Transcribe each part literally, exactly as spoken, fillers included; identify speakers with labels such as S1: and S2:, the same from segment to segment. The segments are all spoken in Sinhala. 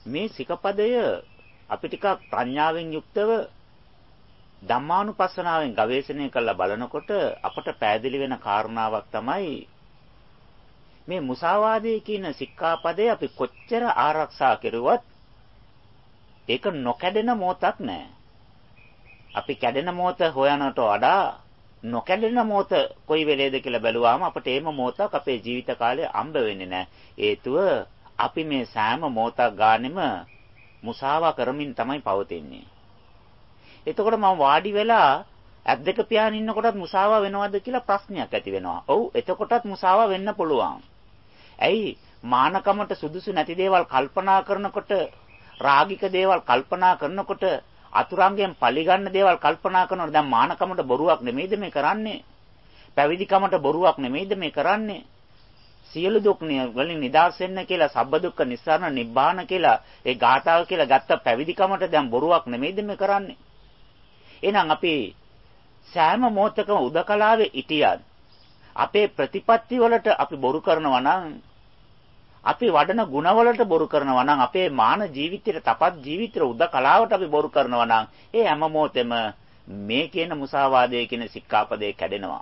S1: මේ සිකපදය අපි ටිකක් ප්‍රඥාවෙන් යුක්තව ධම්මානුපස්සනාවෙන් ගවේෂණය කරලා බලනකොට අපට පැහැදිලි වෙන කාරණාවක් තමයි මේ මුසාවාදයේ කියන සික්ඛාපදේ අපි කොච්චර ආරක්ෂා කෙරුවත් ඒක නොකැඩෙන මොහොතක් නැහැ. අපි කැඩෙන මොහොත හොයනට වඩා නොකැඩෙන මොහොත කොයි වෙලේද කියලා බැලුවාම අපට ඒම මොහොතක් අපේ ජීවිත කාලේ අම්බ වෙන්නේ නැහැ. හේතුව අපි මේ සෑම මොහොතක් ගානෙම මුසාවා කරමින් තමයි පවතින්නේ. එතකොට මම වාඩි වෙලා ඇස් දෙක පියාගෙන ඉන්නකොටත් මුසාවා වෙනවද කියලා ප්‍රශ්නයක් ඇති වෙනවා. ඔව් එතකොටත් මුසාවා වෙන්න පුළුවන්. ඇයි මානකමට සුදුසු නැති දේවල් කල්පනා කරනකොට රාගික දේවල් කල්පනා කරනකොට අතුරුංගයෙන් පරිගන්න දේවල් කල්පනා කරනකොට දැන් මානකමට බොරුවක් නෙමෙයිද මේ කරන්නේ? පැවිදිකමට බොරුවක් නෙමෙයිද මේ කරන්නේ? සියලු දුක් වලින් නිදහස් වෙන්න කියලා සබ්බ දුක්ඛ නිස්සාරණ නිබ්බාන කියලා ඒ ගාථාව කියලා ගත්ත පැවිදිකමට දැන් බොරුවක් නෙමෙයිද මේ කරන්නේ? එහෙනම් අපි සෑම මොහොතකම උදකලාවේ ඉතියත් අපේ ප්‍රතිපත්ති වලට අපි බොරු කරනවා නම් අපි වඩන ගුණවලට බොරු කරනවා නම් අපේ මාන ජීවිතයට තපත් ජීවිතේ උදකලාවට අපි බොරු කරනවා නම් ඒ හැම මොහොතෙම මේ කියන මුසාවාදයේ කියන සික්ඛාපදේ කැඩෙනවා.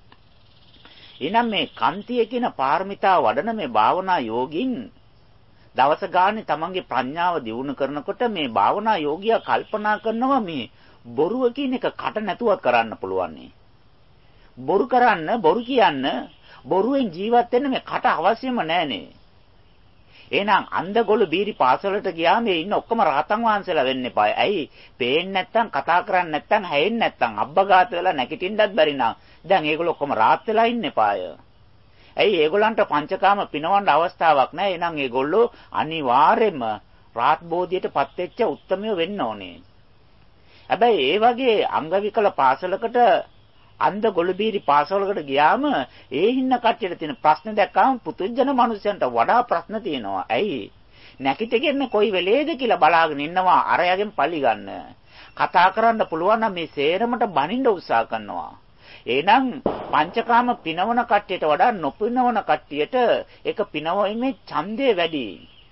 S1: එහෙනම් මේ කන්තිය කියන පාරමිතා වඩන මේ භාවනා යෝගින් දවස ගානේ තමන්ගේ ප්‍රඥාව දියුණු කරනකොට මේ භාවනා යෝගියා කල්පනා කරනවා මේ බොරුව කියන එක කට නැතුවත් කරන්න පුළුවන්. බොරු කරන්න, බොරු කියන්න, බොරුවෙන් ජීවත් වෙන්න මේ කට අවශ්‍යම නැහනේ. එහෙනම් අන්ධගොළු බීරි පාසලට ගියාම මේ ඉන්න ඔක්කොම රහතන් වහන්සේලා වෙන්න එපා. ඇයි? පේන්නේ නැත්තම්, කතා කරන්නේ නැත්තම්, හැෙන්නේ නැත්තම්, අබ්බගාත වෙලා නැගිටින්නත් බැරි නම් දැන් ඒගොල්ලෝ ඔක්කොම රාත් වෙලා ඉන්න එපාය. ඇයි? ඒගොල්ලන්ට පංචකාම පිනවන්න අවස්ථාවක් නැහැ. එහෙනම් ඒගොල්ලෝ අනිවාර්යයෙන්ම රාත් බෝධියටපත් වෙච්ච උත්තරමිය වෙන්න ඕනේ. හැබැයි ඒ වගේ අංගවිකල පාසලකට අන්ධ ගොළුබීරි පාසලකට ගියාම ඒ හින්න කට්ටියට තියෙන ප්‍රශ්න දැක්කම පුදුජන මිනිස්සුන්ට වඩා ප්‍රශ්න තියෙනවා. ඇයි? නැකිටගෙන කොයි වෙලේද කියලා බලාගෙන ඉන්නවා අරයාගෙන් පලි ගන්න. කතා කරන්න පුළුවන් නම් මේ සේරමට බනින්න උත්සාහ කරනවා. එහෙනම් පංචකාම පිනවන කට්ටියට වඩා නොපිනවන කට්ටියට ඒක පිනවීමේ ඡන්දය වැඩි.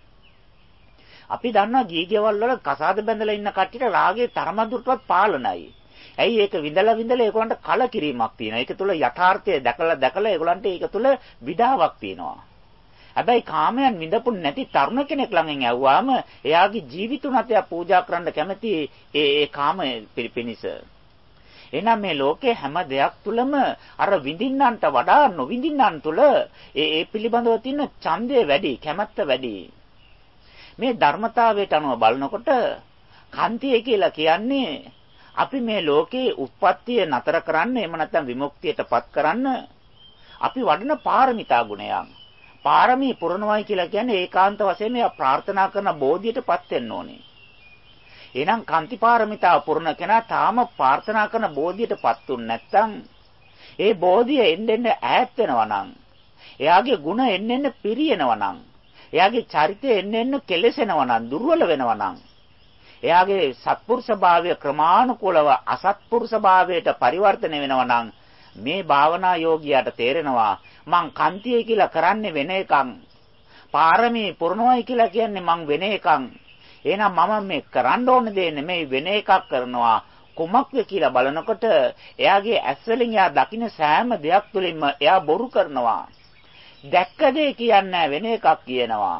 S1: අපි දන්නවා ගීගේවල් වල කසාද බැඳලා ඉන්න කට්ටියට රාගේ තරමදුරටවත් පාලනයි. ඇයි ඒක විඳලා විඳලා ඒගොල්ලන්ට කලකිරීමක් තියෙනවා. ඒක තුල යථාර්ථය දැකලා දැකලා ඒගොල්ලන්ට ඒක තුල විඩාවක් තියෙනවා. හැබැයි කාමයන් විඳපු නැති තරුණ කෙනෙක් ළඟින් ඇව්වාම එයාගේ ජීවිතුණත් එයා පූජා කරන්න කැමති ඒ ඒ කාම පිරිපිනිස. එහෙනම් මේ ලෝකේ හැම දෙයක් තුලම අර විඳින්නන්ට වඩා නොවිඳින්නන් තුල ඒ ඒ පිළිබඳව තියෙන ඡන්දය වැඩි, කැමැත්ත වැඩි. මේ ධර්මතාවයට අනුව බලනකොට කන්තිය කියලා කියන්නේ අපි මේ ලෝකේ උත්පත්තිය නතර කරන්න එහෙම නැත්නම් විමුක්තියටපත් කරන්න අපි වඩන පාරමිතා ගුණයන්. පාරමී පුරනවායි කියලා කියන්නේ ඒකාන්ත වශයෙන් එයා ප්‍රාර්ථනා කරන බෝධියටපත් වෙන්න ඕනේ. එහෙනම් කාන්ති පාරමිතා පුරන කෙනා තාම ප්‍රාර්ථනා කරන බෝධියටපත් උන් නැත්නම් ඒ බෝධිය එන්න එන්න ඈත් වෙනවා නම් එයාගේ ගුණ එන්න එන්න පිරියනවා නම් එයාගේ චරිතය එන්න එන්න කෙලසෙනවා නම් දුර්වල වෙනවා නම් එයාගේ සත්පුරුෂ භාවය ක්‍රමානුකූලව අසත්පුරුෂ භාවයට පරිවර්තනය වෙනවා නම් මේ භාවනා යෝගියාට තේරෙනවා මං කන්තිය කියලා කරන්නේ වෙන එකක්. පාරමී පුරනොයි කියලා කියන්නේ මං වෙන එකක්. එහෙනම් මම මේ කරන්න ඕන දේ නෙමෙයි වෙන එකක් කරනවා. කුමක්ද කියලා බලනකොට එයාගේ ඇස් වලින් එයා දකින්න සෑම දෙයක් තුළින්ම එයා බොරු කරනවා. දැක්ක දේ කියන්නේ වෙන එකක් කියනවා.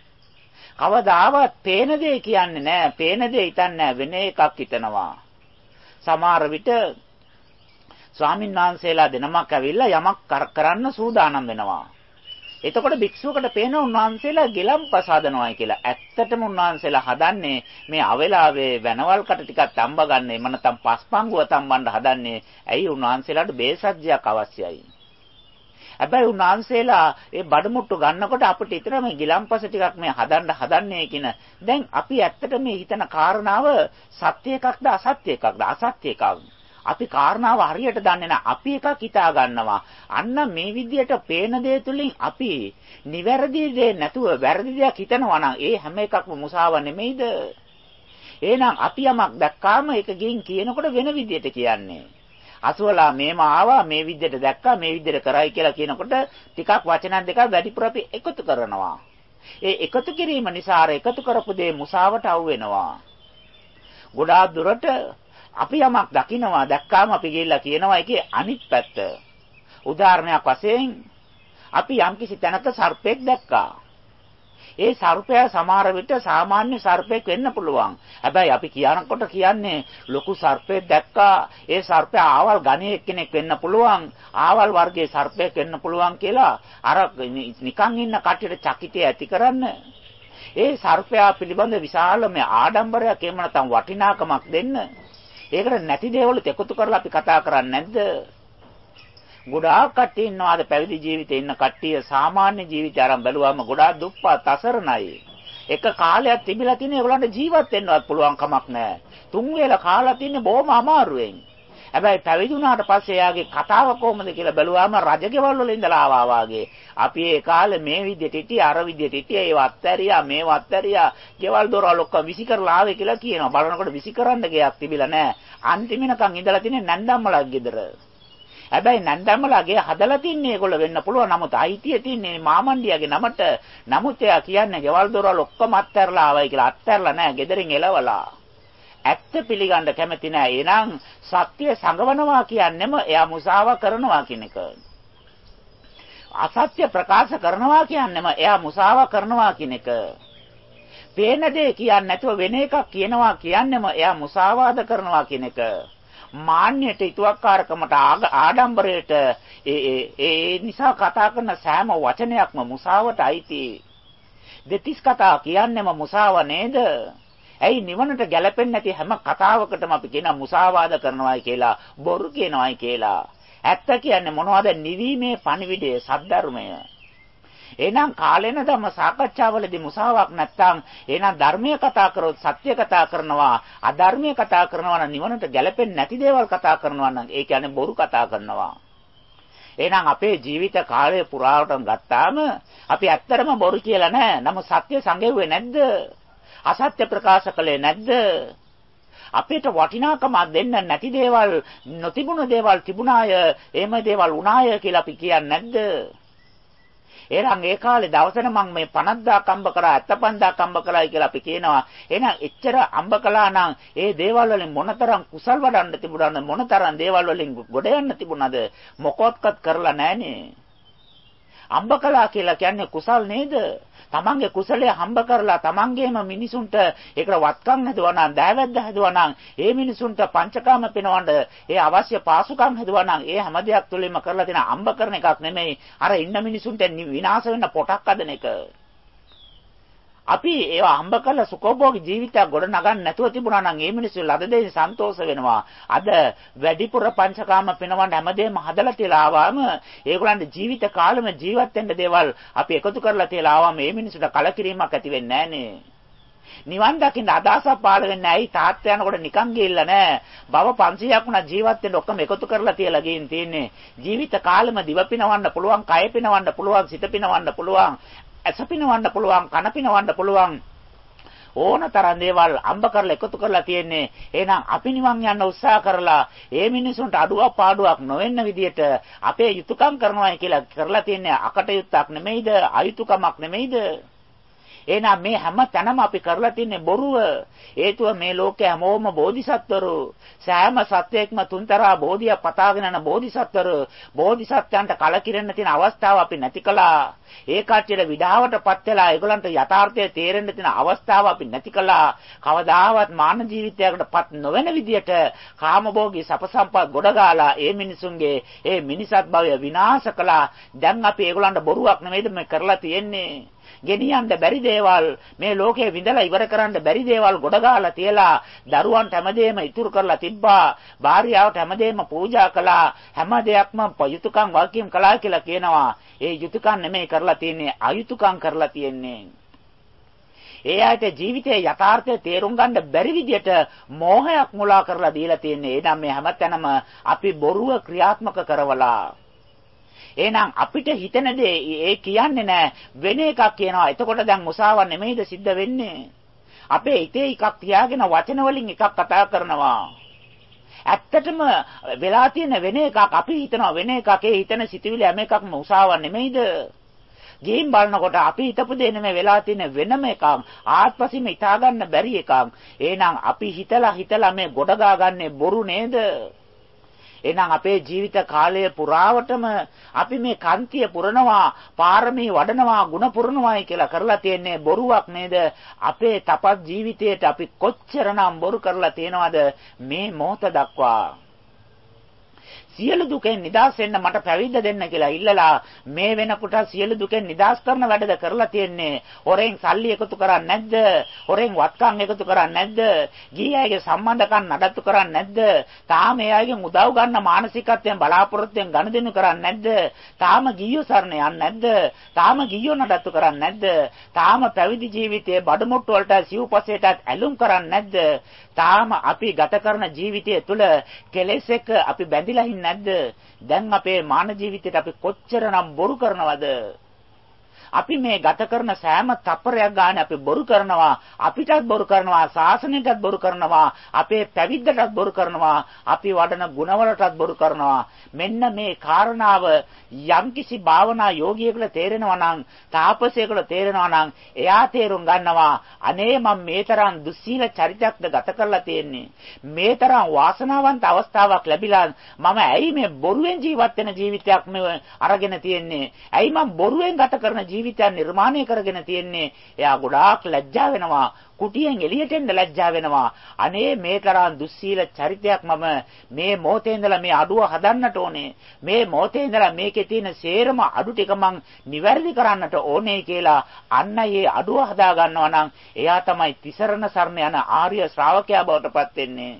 S1: කවදාවත් පේන දේ කියන්නේ නැහැ. පේන දේ හිතන්නේ වෙන එකක් හිතනවා. සමහර විට ස්වාමීන් වහන්සේලා දෙනමක් ඇවිල්ලා යමක් කරන්න සූදානම් වෙනවා. එතකොට භික්ෂුවකට පේන උන්වහන්සේලා ගිලම්පස හදනවායි කියලා. ඇත්තටම උන්වහන්සේලා හදන්නේ මේ අවලාවේ වැනවල් කට ටිකක් තඹ ගන්න. එම නැත්නම් පස්පංගුව තඹන්න හදන්නේ. ඇයි උන්වහන්සේලාට බේසජ්ජයක් අවශ්‍යයි. හැබැයි උන්වහන්සේලා ඒ බඩමුට්ටු ගන්නකොට අපිට ඊතර මේ ගිලම්පස ටිකක් මේ හදන්න හදන්නේ කියන. දැන් අපි ඇත්තට මේ හිතන කාරණාව සත්‍ය එකක්ද අසත්‍ය එකක්ද? අසත්‍ය එකක්. අපි කාරණාව හරියට දන්නේ නැහැ. අපි එකක් හිතා ගන්නවා. අන්න මේ විදියට පේන දේ තුලින් අපි නිවැරදි දේ නැතුව වැරදි දෙයක් හිතනවා නම් ඒ හැම එකක්ම මුසාව නෙමෙයිද? එහෙනම් අපි යමක් දැක්කාම ඒක ගින් කියනකොට වෙන විදියට කියන්නේ. අසවලා මේම ආවා මේ විදියට දැක්කා මේ විදියට කරයි කියලා කියනකොට ටිකක් වචන දෙකක් වැඩිපුර අපි එකතු කරනවා. ඒ එකතු කිරීම නිසා අර එකතු කරපු දේ මුසාවට අවු වෙනවා. ගොඩාක් දුරට අපි යමක් දකිනවා දැක්කාම අපි ගිහිල්ලා කියනවා ඒකේ අනිත් පැත්ත. උදාහරණයක් වශයෙන් අපි යම්කිසි තැනක සර්පෙක් දැක්කා. ඒ සර්පයා සමහර විට සාමාන්‍ය සර්පෙක් වෙන්න පුළුවන්. හැබැයි අපි කියනකොට කියන්නේ ලොකු සර්පෙක් දැක්කා. ඒ සර්පයා ආවල් ගණයේ කෙනෙක් වෙන්න පුළුවන්. ආවල් වර්ගයේ සර්පෙක් වෙන්න පුළුවන් කියලා අර නිකන් ඉන්න කට්ටියට චකිතය ඇති කරන්න. ඒ සර්පයා පිළිබඳ විශාලම ආඩම්බරයක් එහෙම නැත්නම් වටිනාකමක් දෙන්න. ඒකට නැති දේවල් එකතු කරලා අපි කතා කරන්නේ නැද්ද? ගොඩාක් කට්ටිය ඉන්නවාද පැවිදි ජීවිතේ ඉන්න කට්ටිය සාමාන්‍ය ජීවිතය අරන් බැලුවාම ගොඩාක් දුප්පත් අසරණයි. එක කාලයක් තිබිලා තියෙන ඒගොල්ලන්ට ජීවත් වෙන්නවත් පුළුවන් කමක් නැහැ. තුන් වේල කාලා තින්නේ බොහොම අමාරුවෙන්. හැබැයි පැවිදි වුණාට පස්සේ එයාගේ කතාව කොහොමද කියලා බැලුවාම රජගෙවල් වල ඉඳලා ආවා වාගේ. අපි ඒ කාලේ මේ විදිහට හිටියේ අර විදිහට හිටියේ ඒව අත්හැරියා මේව අත්හැරියා ගෙවල් දොරවල් ඔක්කොම විසි කරලා ආවේ කියලා කියනවා. බලනකොට විසි කරන්න ගයක් තිබිලා නැහැ. අන්තිමිනකන් ඉඳලා තින්නේ නැන්දම්මලක් ගෙදර. හැබැයි නැන්දම්මලාගේ හදලා තින්නේ ඒගොල්ලෝ වෙන්න පුළුවන්. නමුත් අයිතිය තින්නේ මාමණ්ඩියාගේ නමට. නමුත් එයා කියන්නේ ගෙවල් දොරවල් ඔක්කොම අත්හැරලා ආවයි කියලා. අත්හැරලා නැහැ. ගෙදරින් එලවලා. ඇත්ත පිළිගන්න කැමති නැහැ. එහෙනම් සත්‍ය සංගවනවා කියන්නේම එයා මුසාව කරනවා කියන එක. අසත්‍ය ප්‍රකාශ කරනවා කියන්නේම එයා මුසාව කරනවා කියන එක. පේන දේ කියන්නේ නැතුව වෙන එකක් කියනවා කියන්නේම එයා මුසාවාද කරනවා කියන එක. මාන්නයට ඊතුවක්කාරකමට ආඩම්බරයට ඒ ඒ නිසා කතා කරන සෑම වචනයක්ම මුසාවට අයිති. දෙතිස් කතා කියන්නේම මුසාව නේද? ඇයි නිවනට ගැලපෙන්නේ නැති හැම කතාවකටම අපි කියන මුසාවාද කරනවායි කියලා, බොරු කියනවායි කියලා. ඇත්ත කියන්නේ මොනවද? නිවීමේ පණිවිඩය සද්ධර්මය. එහෙනම් කාලේන ධම්ම සාකච්ඡාවලදී මුසාවක් නැත්තම් එහෙනම් ධර්මයේ කතා කරොත් සත්‍ය කතා කරනවා, අධර්මයේ කතා කරනවා නම් නිවනට ගැලපෙන්නේ නැති දේවල් කතා කරනවා නම් ඒ කියන්නේ බොරු කතා කරනවා. එහෙනම් අපේ ජීවිත කාලය පුරාවටම ගත්තාම අපි ඇත්තටම බොරු කියලා නැහැ. නමුත් සත්‍ය සංගෙව්වේ නැද්ද? අසත්‍ය ප්‍රකාශ කළේ නැද්ද? අපිට වටිනාකම දෙන්න නැති දේවල්, නොතිබුණු දේවල් තිබුණාය, එහෙම දේවල් වුණාය කියලා අපි කියන්නේ නැද්ද? එහෙනම් ඒ කාලේ දවසට මම මේ පනස්දාක අම්බ කරා හැත්තෑපන්දාක අම්බ කරායි කියලා අපි කියනවා. එහෙනම් එච්චර අම්බ කළා නම් ඒ දේවල් වලින් මොනතරම් කුසල් වඩන්න තිබුණාද? මොනතරම් දේවල් වලින් ගොඩ යන්න තිබුණාද? මොකොත්කත් කරලා නැහනේ. අම්බ කළා කියලා කියන්නේ කුසල් නේද? තමන්ගේ කුසලයේ හම්බ කරලා තමන්ගේම මිනිසුන්ට ඒකට වත්කම් හදුවා නම්, දෑවැද්ද හදුවා නම්, ඒ මිනිසුන්ට පංචකාම පිනවන්න ඒ අවශ්‍ය පාසුකම් හදුවා නම්, ඒ හැම දෙයක් තුළින්ම කරලා තියෙන අම්බ කරන එකක් නෙමෙයි. අර ඉන්න මිනිසුන්ට විනාශ වෙන්න පොටක් හදන එක. අපි ඒවා හම්බ කරලා සුඛෝභෝගී ජීවිතයක් ගොඩ නගන්න නැතුව තිබුණා නම් ඒ මිනිස්සු ලද දෙයින් සන්තෝෂ වෙනවා. අද වැඩිපුර පංචකාම පිනවන්න හැමදේම හදලා තියලා ආවම ඒගොල්ලන්ගේ ජීවිත කාලෙම ජීවත් වෙන්න දේවල් අපි එකතු කරලා තියලා ආවම මේ මිනිස්සුන්ට කලකිරීමක් ඇති වෙන්නේ නැහනේ. නිවන් දකින්න අදහසක් පාළ වෙන්නේ ඇයි? තාත්තා යනකොට නිකන් ගිහිල්ලා නැහැ. භව පන්සීයක් වුණා ජීවත් වෙන්න ඔක්කොම එකතු කරලා තියලා ගින් තියෙන්නේ. ජීවිත කාලෙම දිව පිනවන්න පුළුවන්, කය පිනවන්න පුළුවන්, සිත පිනවන්න පුළුවන්, ඇස පිනවන්න පුළුවන්, කන පිනවන්න පුළුවන්. ඕනතරම් දේවල් අම්බ කරලා එකතු කරලා තියෙන්නේ. එහෙනම් අපි නිවන් යන්න උත්සාහ කරලා ඒ මිනිසුන්ට අඩුවක් පාඩුවක් නොවෙන්න විදියට අපේ යුතුයකම් කරනවා කියලා කරලා තියෙන්නේ අකටයුත්තක් නෙමෙයිද? අයුතුයකමක් නෙමෙයිද? එහෙනම් මේ හැම තැනම අපි කරලා තින්නේ බොරුව. හේතුව මේ ලෝකයේ හැමෝම බෝධිසත්වරු. සෑම සත්වයක්ම තුන්තරා බෝධිය පතාගෙන යන බෝධිසත්වරු. බෝධිසත්වයන්ට කලකිරෙන්න තියෙන අවස්ථාව අපි නැති කළා. ඒ කට්ටියට විඩාවටපත් වෙලා ඒගොල්ලන්ට යථාර්ථය තේරෙන්න තියෙන අවස්ථාව අපි නැති කළා. කවදාවත් මාන ජීවිතයකටපත් නොවන විදියට කාමභෝගී සප සම්පත් ගොඩගාලා ඒ මිනිසුන්ගේ ඒ මිනිසත් භවය විනාශ කළා. දැන් අපි ඒගොල්ලන්ට බොරුවක් නෙමෙයිද මේ කරලා තියෙන්නේ? ගෙනියන්න බැරි දේවල්, මේ ලෝකේ විඳලා ඉවර කරන්න බැරි දේවල් ගොඩගාලා තියලා දරුවන්ට හැමදේම ඉතුරු කරලා තිබ්බා. භාර්යාවට හැමදේම පූජා කළා. හැම දෙයක්ම යුතුයකම් වගකීම් කළා කියලා කියනවා. ඒ යුතුයකම් නෙමෙයි කරලා තියෙන්නේ, අයුතුයකම් කරලා තියෙන්නේ. ඒ ආයත ජීවිතයේ යථාර්ථය තේරුම් ගන්න බැරි විදියට මෝහයක් මුලා කරලා දීලා තියෙන්නේ. එනම් මේ හැමතැනම අපි බොරුව ක්‍රියාත්මක කරවලා. එහෙනම් අපිට හිතන දේ ඒ කියන්නේ නැහැ, වෙන එකක් කියනවා. එතකොට දැන් මුසාව නෙමෙයිද සිද්ධ වෙන්නේ? අපේ හිතේ එකක් තියාගෙන වචන වලින් එකක් කතා කරනවා. ඇත්තටම වෙලා තියෙන වෙන එකක් අපි හිතනවා වෙන එකක්. ඒ හිතන සිතුවිලි හැම එකක්ම මුසාව නෙමෙයිද? ගිහින් බලනකොට අපි හිතපු දේ නෙමෙයි වෙලා තියෙන වෙනම එකක්. ආත්පසීම හිතා ගන්න බැරි එකක්. එහෙනම් අපි හිතලා හිතලා මේ ගොඩ ගාගන්නේ බොරු නේද? එහෙනම් අපේ ජීවිත කාලය පුරාවටම අපි මේ කන්තිය පුරනවා, පාරමී වඩනවා, ගුණ පුරනවායි කියලා කරලා තියෙන්නේ බොරුවක් නේද? අපේ තපස් ජීවිතයට අපි කොච්චරනම් බොරු කරලා තියෙනවද මේ මොහොත දක්වා? සියලු දුකෙන් නිදහස් වෙන්න මට පැවිද්ද දෙන්න කියලා ඉල්ලලා මේ වෙනකොට සියලු දුකෙන් නිදහස් කරන වැඩද කරලා තියෙන්නේ. හොරෙන් සල්ලි එකතු කරන්නේ නැද්ද? හොරෙන් වත්කම් එකතු කරන්නේ නැද්ද? ගිහියගේ සම්බන්ධකම් නඩත්තු කරන්නේ නැද්ද? තාම එයාගෙන් උදව් ගන්න මානසිකත්වයෙන් බලාපොරොත්තුෙන් ගනුදෙනු කරන්නේ නැද්ද? තාම ගිහියෝ සරණ යන්නේ නැද්ද? තාම ගිහියෝ නඩත්තු කරන්නේ නැද්ද? තාම පැවිදි ජීවිතයේ බඩමුට්ටු වලට සිව්පසේටත් ඇලුම් කරන්නේ නැද්ද? තාම අපි ගත කරන ජීවිතය තුළ කෙලෙස් එක්ක අපි බැඳිලා ඉන්නේ නැද්ද? දැන් අපේ මාන ජීවිතේට අපි කොච්චරනම් බොරු කරනවද? අපි මේ ගත කරන සෑම තප්පරයක් ගන්න අපි බොරු කරනවා, අපිටත් බොරු කරනවා, ශාසනයටත් බොරු කරනවා, අපේ පැවිද්දටත් බොරු කරනවා, අපි වඩන ගුණවලටත් බොරු කරනවා. මෙන්න මේ කාරණාව යම්කිසි භාවනා යෝගියෙකුට තේරෙනවා නම්, තාපසයෙකුට තේරෙනවා නම්, එයා තේරුම් ගන්නවා අනේ මම මේ තරම් දුස්සීල චරිතයක්ද ගත කරලා තියෙන්නේ. මේ තරම් වාසනාවන්ත අවස්ථාවක් ලැබිලා මම ඇයි මේ බොරුවෙන් ජීවත් වෙන ජීවිතයක් මේ අරගෙන තියෙන්නේ? ඇයි මම බොරුවෙන් ගත කරන ජීවිතයක් නිර්මාණය කරගෙන තියෙන්නේ? එයා ගොඩාක් ලැජ්ජා වෙනවා. කුටියෙන් එළියට එන්න ලැජ්ජා වෙනවා. අනේ මේ තරම් දුස්සීල චරිතයක් මම මේ මොහොතේ ඉඳලා මේ අඩුව හදන්නට ඕනේ. මේ මොහොතේ ඉඳලා මේකේ තියෙන සේරම අඩු ටික මං නිවැරදි කරන්නට ඕනේ කියලා අන්න ඒ අඩුව හදා ගන්නවා නම් එයා තමයි තිසරණ සරණ යන ආර්ය ශ්‍රාවකයා බවට පත් වෙන්නේ.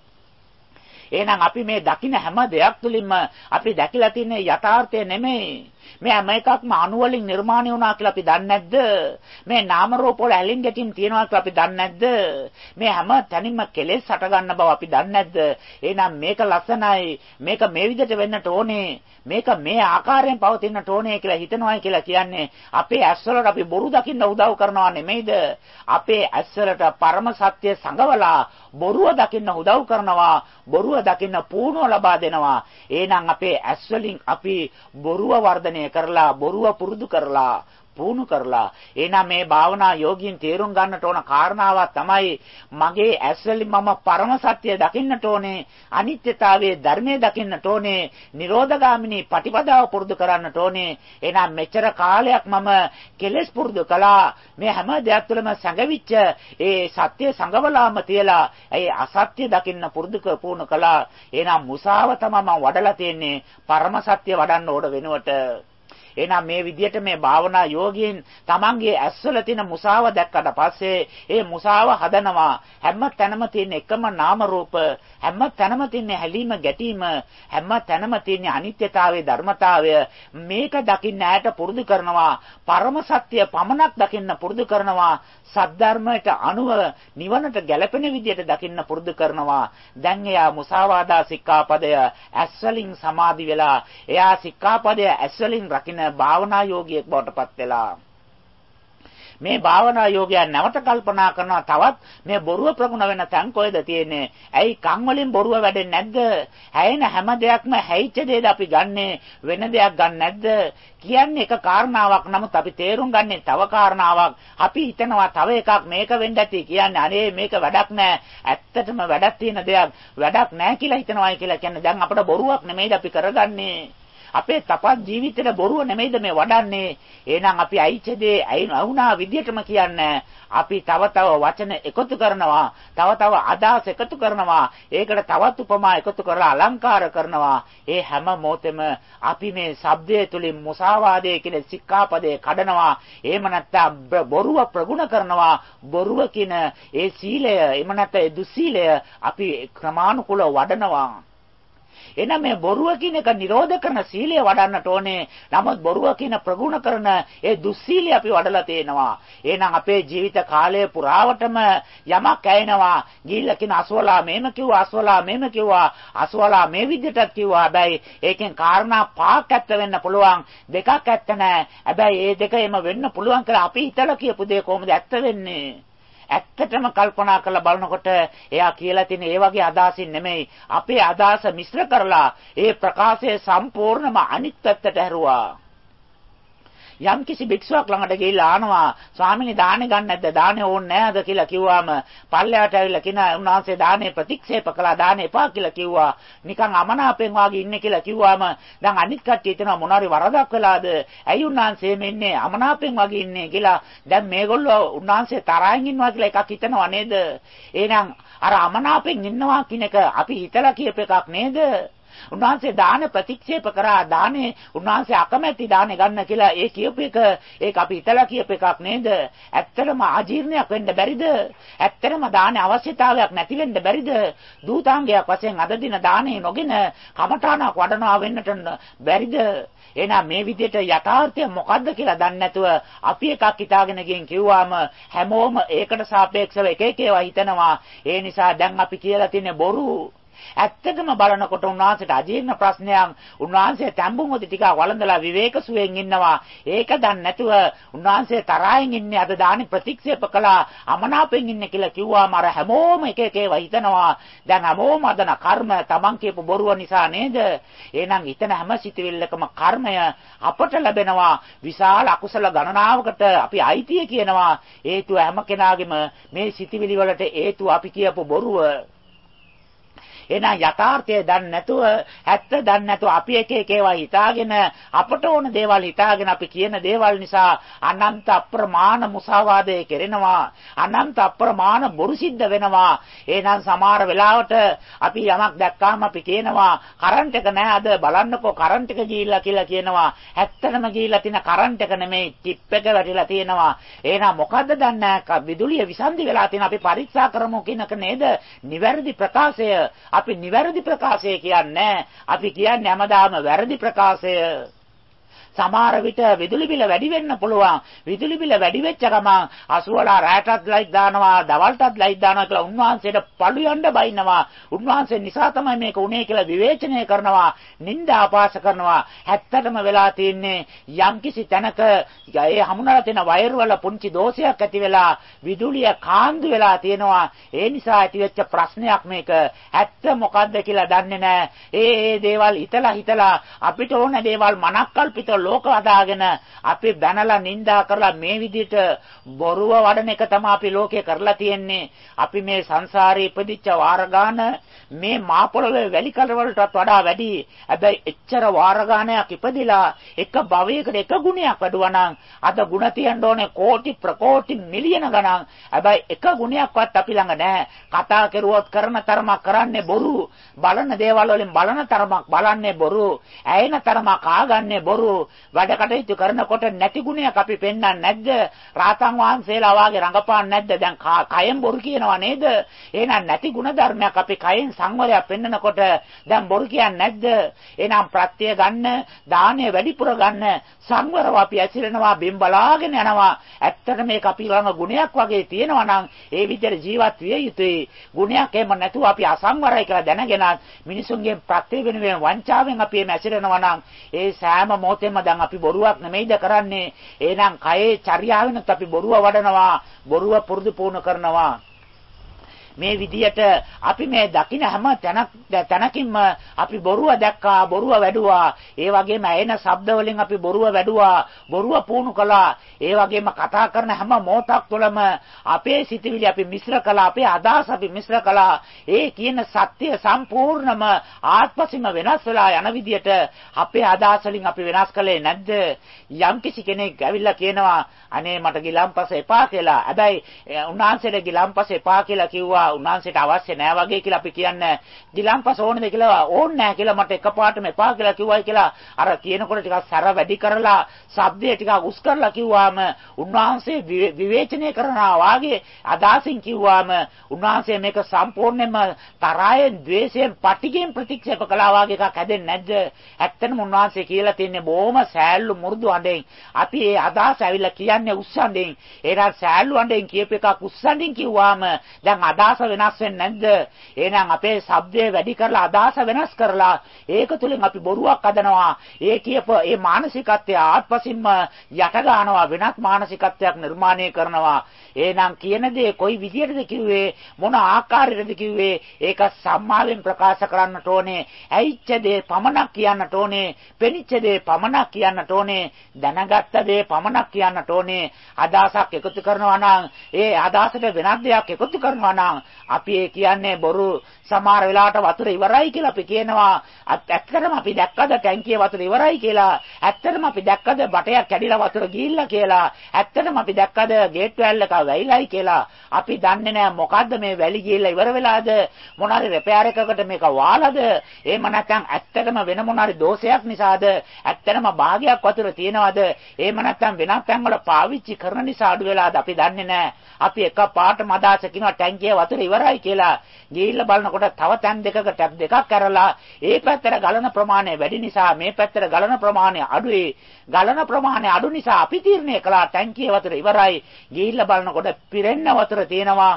S1: එහෙනම් අපි මේ දකින්න හැම දෙයක් තුළින්ම අපි දැකලා තියෙන යථාර්ථය නෙමෙයි. මේ හැම එකක්ම අණු වලින් නිර්මාණය වුණා කියලා අපි දන්නේ නැද්ද? මේ නාම රූප වල ඇලින් ගැටින් තියෙනවා කියලා අපි දන්නේ නැද්ද? මේ හැම තැනින්ම කෙලෙස් හට ගන්න බව අපි දන්නේ නැද්ද? එහෙනම් මේක ලස්සනයි, මේක මේ විදිහට වෙන්නට ඕනේ, මේක මේ ආකාරයෙන් පවතින්නට ඕනේ කියලා හිතනවායි කියලා කියන්නේ අපේ ඇස්වලට අපි බොරු දකින්න උදව් කරනවා නෙමෙයිද? අපේ ඇස්වලට පරම සත්‍ය සංගවලා බොරුව දකින්න උදව් කරනවා, බොරුව දකින්න පුහුණුව ලබා දෙනවා. එහෙනම් අපේ ඇස්වලින් අපි බොරුව වර්ධනය කරලා, බොරුව පුරුදු කරලා, පුහුණු කරලා එහෙනම් මේ භාවනා යෝගීන් තේරුම් ගන්නට ඕන කාරණාවක් තමයි මගේ ඇස්වලින් මම පරම සත්‍ය දකින්නට ඕනේ, අනිත්‍යතාවයේ ධර්මයේ දකින්නට ඕනේ, නිරෝධගාමිනී පටිපදාව පුරුදු කරන්නට ඕනේ. එහෙනම් මෙච්චර කාලයක් මම කෙලෙස් පුරුදු කළා. මේ හැම දෙයක් තුළම සංගවිච්ච ඒ සත්‍ය සංගවලාම තියලා ඒ අසත්‍ය දකින්න පුරුදු පුහුණු කළා. එහෙනම් මුසාව තමයි මම වඩලා තියෙන්නේ, පරම සත්‍ය වඩන්න ඕන වෙනුවට. එහෙනම් මේ විදිහට මේ භාවනා යෝගීන් තමන්ගේ ඇස්වල තියෙන මුසාව දැක්කට පස්සේ ඒ මුසාව හදනවා. හැම තැනම තියෙන එකම නාම රූප, හැම තැනම තියෙන හැලීම ගැටීම, හැම තැනම තියෙන අනිත්‍යතාවයේ ධර්මතාවය මේක දකින්න ඈට පුරුදු කරනවා. පරම සත්‍ය පමණක් දකින්න පුරුදු කරනවා. සද්ධර්මයට අනුව නිවනට ගැලපෙන විදිහට දකින්න පුරුදු කරනවා. දැන් එයා මුසාවාදා සික්ඛාපදය ඇස්වලින් සමාදි වෙලා, එයා සික්ඛාපදය ඇස්වලින් රකින්න භාවනා යෝගියෙක් බවට පත් වෙලා. මේ භාවනා යෝගයා නැවත කල්පනා කරනවා තවත් මේ බොරුව ප්‍රගුණ වෙන තැන් කොහෙද තියෙන්නේ? ඇයි කන් වලින් බොරුව වැඩෙන්නේ නැද්ද? හැයෙන හැම දෙයක්ම හැයිච්ච දෙයද අපි ගන්නෙ, වෙන දෙයක් ගන්න නැද්ද? කියන්නේ එක කාරණාවක්, නමුත් අපි තේරුම් ගන්නේ තව කාරණාවක්. අපි හිතනවා තව එකක් මේක වෙන්න ඇති කියන්නේ අනේ මේක වැඩක් නෑ. ඇත්තටම වැඩක් තියෙන දෙයක් වැඩක් නෑ කියලා හිතනවායි කියලා කියන්නේ දැන් අපිට බොරුවක් නෙමෙයිද අපි කරගන්නේ? අපේ තපස් ජීවිතේට බොරුව නෙමෙයිද මේ වඩන්නේ? එහෙනම් අපි අයිචදේ අයිුණා විදියටම කියන්නේ අපි තව තව වචන එකතු කරනවා, තව තව අදහස් එකතු කරනවා, ඒකට තවත් උපමා එකතු කරලා අලංකාර කරනවා. ඒ හැම මොහොතෙම අපි මේ ශබ්දයේ තුලින් මුසාවාදයේ කියන සික්ඛාපදේ කඩනවා. එහෙම නැත්නම් බොරුව ප්‍රගුණ කරනවා. බොරුව කියන ඒ සීලය, එහෙම නැත්නම් ඒ දුස්සීලය අපි ක්‍රමානුකූලව වඩනවා. එනම් මේ බොරුව කියන එක නිරෝධ කරන සීලය වඩන්නට ඕනේ. නමුත් බොරුව කියන ප්‍රගුණ කරන ඒ දුස්සීලය අපි වඩලා තේනවා. එහෙනම් අපේ ජීවිත කාලය පුරාවටම යමක් ඇයෙනවා. ගිහිල්ලා කියන අසවලා මේම කිව්වා, අසවලා මේම කිව්වා, අසවලා මේ විදිහටත් කිව්වා. හැබැයි ඒකෙන් කාරණා පහක් ඇත්ත වෙන්න පුළුවන්, දෙකක් ඇත්ත නැහැ. හැබැයි මේ දෙක එම වෙන්න පුළුවන් කියලා අපි හිතලා කියපු දේ කොහොමද ඇත්ත වෙන්නේ? ඇත්තටම කල්පනා කරලා බලනකොට එයා කියලා තියෙන ඒ වගේ අදහසින් නෙමෙයි, අපේ අදහස මිශ්‍ර කරලා ඒ ප්‍රකාශය සම්පූර්ණම අනිත් පැත්තට හැරුවා. යම් කිසි භික්ෂුවක් ළඟට ගිහිල්ලා ආනවා ස්වාමීනි දානේ ගන්න නැද්ද? දානේ ඕනේ නැද්ද කියලා කිව්වම පල්ලයට ඇවිල්ලා කිනා උන්වහන්සේ දානේ ප්‍රතික්ෂේප කළා. දානේ එපා කියලා කිව්වා. නිකන් අමනාපෙන් වාගේ ඉන්නේ කියලා කිව්වම දැන් අනිත් කට්ටිය හිතනවා මොනවාරි වරදක් වෙලාද? ඇයි උන්වහන්සේ මෙන්නේ අමනාපෙන් වගේ ඉන්නේ කියලා. දැන් මේගොල්ලෝ උන්වහන්සේ තරහින් ඉන්නවා කියලා එකක් හිතනවා නේද? එහෙනම් අර අමනාපෙන් ඉන්නවා කියන එක අපි හිතලා කියප එකක් නේද? උන්වහන්සේ දාන ප්‍රතික්ෂේප කරා දානේ උන්වහන්සේ අකමැති දානේ ගන්න කියලා ඒ කියප එක ඒක අපි හිතලා කියප එකක් නේද? ඇත්තටම ආජීර්ණයක් වෙන්න බැරිද? ඇත්තටම දානේ අවශ්‍යතාවයක් නැති වෙන්න බැරිද? දූතාංගයක් වශයෙන් අද දින දානේ නොගෙන කමඨාණක් වඩනවා වෙන්නට බැරිද? එහෙනම් මේ විදිහට යථාර්ථය මොකද්ද කියලා දන්නේ නැතුව අපි එකක් හිතාගෙන ගින් කිව්වාම හැමෝම ඒකට සාපේක්ෂව එක එක ඒවා හිතනවා. ඒ නිසා දැන් අපි කියලා තියෙන්නේ බොරු. ඇත්තටම බලනකොට උන්වහන්සේට අජීර්ණ ප්‍රශ්නයක් උන්වහන්සේ තැඹුමුදි ටිකක් වළඳලා විවේක සුවයෙන් ඉන්නවා. ඒක දන්නේ නැතුව උන්වහන්සේ තරහින් ඉන්නේ අද දානි ප්‍රතික්ෂේප කළා අමනාපෙන් ඉන්නේ කියලා කිව්වාම අර හැමෝම එක එක ඒවා හිතනවා. දැන් හැමෝම අදන කර්ම Taman කියපු බොරුව නිසා නේද? එහෙනම් හිතන හැම සිතුවිල්ලකම කර්මය අපට ලැබෙනවා. විශාල අකුසල ගණනාවකට අපි අයිතිය කියනවා. හේතුව හැම කෙනාගේම මේ සිතුවිලි වලට හේතුව අපි කියපු බොරුව. එහෙනම් යථාර්ථය දන්නේ නැතුව ඇත්ත දන්නේ නැතුව අපි එක එක ඒවා හිතාගෙන අපට ඕන දේවල් හිතාගෙන අපි කියන දේවල් නිසා අනන්ත අප්‍රමාණ මුසාවාදයේ කෙරෙනවා. අනන්ත අප්‍රමාණ බොරු සිද්ධ වෙනවා. එහෙනම් සමහර වෙලාවට අපි යමක් දැක්කාම අපි කියනවා කරන්ට් එක නෑ අද බලන්නකෝ කරන්ට් එක ගිහිල්ලා කියලා කියනවා. ඇත්තටම ගිහිල්ලා තියෙන කරන්ට් එක නෙමෙයි ටිප් එක වැටිලා තියෙනවා. එහෙනම් මොකද්ද දන්නේ නැහැ විදුලිය විසන්දි වෙලා තියෙන අපි පරීක්ෂා කරමු කියනක නේද? නිවැරදි ප්‍රකාශය අපි නිවැරදි ප්‍රකාශය කියන්නේ අපි කියන්නේ හැමදාම වැරදි ප්‍රකාශය. සමහර විට විදුලි බිල වැඩි වෙන්න පුළුවන්. විදුලි බිල වැඩි වෙච්ච ගමන් අසුවලා රැටත් ලයිට් දානවා, දවල්ටත් ලයිට් දානවා කියලා උන්වහන්සේට පළු යන්න බයිනවා. උන්වහන්සේ නිසා තමයි මේක උනේ කියලා විවේචනය කරනවා, නිନ୍ଦා ආපාස කරනවා. ඇත්තටම වෙලා තියෙන්නේ යම්කිසි තැනක ඒ හමුනලා තියෙන වයර් වල පුංචි දෝෂයක් ඇති වෙලා විදුලිය කාන්දු වෙලා තියෙනවා. ඒ නිසා ඇතිවෙච්ච ප්‍රශ්නයක් මේක. ඇත්ත මොකද්ද කියලා දන්නේ නැහැ. ඒ ඒ දේවල් හිතලා හිතලා අපිට ඕන දේවල් මනක්කල්පිත ලෝක හදාගෙන අපි බැනලා නිඳා කරලා මේ විදිහට බොරුව වඩන එක තමයි අපි ලෝකේ කරලා තියෙන්නේ. අපි මේ සංසාරේ ඉපදිච්ච වාර ගාන මේ මා පොළවේ වැලි කල වලටත් වඩා වැඩි. හැබැයි එච්චර වාර ගානක් ඉපදිලා එක භවයකට එක ගුණයක් වැඩුවා නම් අද ගුණ තියන්න ඕනේ කෝටි ප්‍රකෝටි මිලියන ගණන්. හැබැයි එක ගුණයක්වත් අපි ළඟ නැහැ. කතා කරුවොත් කරන තරමක් කරන්නේ බොරු. බලන දේවල් වලින් බලන තරමක් බලන්නේ බොරු. ඇයෙන තරමක් ආගන්නේ බොරු. වැඩ කටයුතු කරනකොට නැති ගුණයක් අපි පෙන්වන්නේ නැද්ද? රාතන් වහන්සේලා වාගේ රඟපාන්නේ නැද්ද? දැන් කයෙන් බොරු කියනවා නේද? එහෙනම් නැති ගුණ ධර්මයක් අපි කයෙන් සංවරයක් පෙන්නකොට දැන් බොරු කියන්නේ නැද්ද? එහෙනම් ප්‍රත්‍ය ගන්න, දානය වැඩිපුර ගන්න, සංවරව අපි ඇසිරෙනවා, බිම් බලාගෙන යනවා. ඇත්තට මේක අපි ළඟ ගුණයක් වගේ තියෙනවා නම් ඒ විදිහට ජීවත් විය යුතුයි. ගුණයක් එහෙම නැතුව අපි අසංවරයි කියලා දැනගෙන මිනිසුන්ගේ ප්‍රත්‍ය වෙනුවෙන් වංචාවෙන් අපි එමෙ ඇසිරෙනවා නම් ඒ සෑම මොහොතෙම දැන් අපි බොරුවක් නෙමෙයිද කරන්නේ. එහෙනම් කයේ චර්යාවෙනුත් අපි බොරුව වඩනවා, බොරුව පුරුදු පුහුණු කරනවා. මේ විදියට අපි මේ දකින්න හැම තැනක් තැනකින්ම අපි බොරුව දැක්කා, බොරුව වැඩුවා. ඒ වගේම ඇයෙන ශබ්ද වලින් අපි බොරුව වැඩුවා, බොරුව පුහුණු කළා. ඒ වගේම කතා කරන හැම මොහොතක් තුළම අපේ සිතුවිලි අපි මිශ්‍ර කළා, අපේ අදහස් අපි මිශ්‍ර කළා. ඒ කියන සත්‍ය සම්පූර්ණම ආත්මසිම වෙනස් වෙලා යන විදියට අපේ අදහස් වලින් අපි වෙනස් කළේ නැද්ද? යම්කිසි කෙනෙක් ඇවිල්ලා කියනවා අනේ මට ගිලම්පස එපා කියලා. හැබැයි උන්වහන්සේට ගිලම්පස එපා කියලා කිව්වා උන්වහන්සේට අවශ්‍ය නෑ වගේ කියලා අපි කියන්නේ. ගිලම්පස ඕනේද කියලා ඕනේ නෑ කියලා මට එකපාරටම එපා කියලා කිව්වයි කියලා අර කියනකොට ටිකක් සැර වැඩි කරලා ශබ්දය ටිකක් උස් කරලා කිව්වාම උන්වහන්සේ විවේචනය කරනවා වාගේ අදාසින් කිව්වාම උන්වහන්සේ මේක සම්පූර්ණයෙන්ම තරහෙන්, ද්වේෂයෙන්, පටිඝයෙන් ප්‍රතික්ෂේප කළා වාගේ එකක් හැදෙන්නේ නැද්ද? ඇත්තටම උන්වහන්සේ කියලා තියන්නේ බොහොම සෑල්ලු මුරුදු අඬෙන්. අපි ඒ අදහස ඇවිල්ලා කියන්නේ උස්සන්ඩෙන්. ඒකට සෑල්ලු අඬෙන් කියප එකක් උස්සන්ඩින් කිව්වාම දැන් අදහස අදහස වෙනස් වෙන්නේ නැද්ද? එහෙනම් අපේ ශබ්දය වැඩි කරලා අදහස වෙනස් කරලා ඒක තුලින් අපි බොරුවක් හදනවා. ඒ කියප ඒ මානසිකත්වය ආත්පසින්ම යට ගන්නවා වෙනත් මානසිකත්වයක් නිර්මාණය කරනවා. එහෙනම් කියන දේ කොයි විදියටද කිව්වේ මොන ආකාරයකටද කිව්වේ ඒක සම්මාවෙන් ප්‍රකාශ කරන්නට ඕනේ. ඇයිච්ච දේ පමණක් කියන්නට ඕනේ. පෙනිච්ච දේ පමණක් කියන්නට ඕනේ. දැනගත්ත දේ පමණක් කියන්නට ඕනේ. අදහසක් එකතු කරනවා නම් ඒ අදහසට වෙනත් දෙයක් එකතු කරනවා නම් අපි ඒ කියන්නේ බොරු. සමහර වෙලාවට වතුර ඉවරයි කියලා අපි කියනවා. ඇත්තටම අපි දැක්කද ටැංකියේ වතුර ඉවරයි කියලා. ඇත්තටම අපි දැක්කද බටයක් කැඩිලා වතුර ගිහිල්ලා කියලා. ඇත්තටම අපි දැක්කද ගේට් වැල් එක වැහිලායි කියලා. අපි දන්නේ නැහැ මොකද්ද මේ වැලි ගිහිල්ලා ඉවර වෙලාද? මොනාරි රිපෙයාර් එකකට මේක වාලාද? එහෙම නැත්නම් ඇත්තටම වෙන මොනාරි දෝෂයක් නිසාද? ඇත්තටම භාගයක් වතුර තියෙනවද? එහෙම නැත්නම් වෙනත් තැන්වල පාවිච්චි කරන නිසා අඩු වෙලාද? අපි දන්නේ නැහැ. අපි එක පාටම අදහස කියනවා ටැංකියේ වතුර ඉවරයි කියලා. ගිහිල්ලා බලනකොට තව තැන් දෙකක ටැප් දෙකක් කරලා ඒ පැත්තට ගලන ප්‍රමාණය වැඩි නිසා මේ පැත්තට ගලන ප්‍රමාණය අඩුයි. ගලන ප්‍රමාණය අඩු නිසා අපි තීරණය කළා ටැංකියේ වතුර ඉවරයි. ගිහිල්ලා බලනකොට පිරෙන්න වතුර තියෙනවා.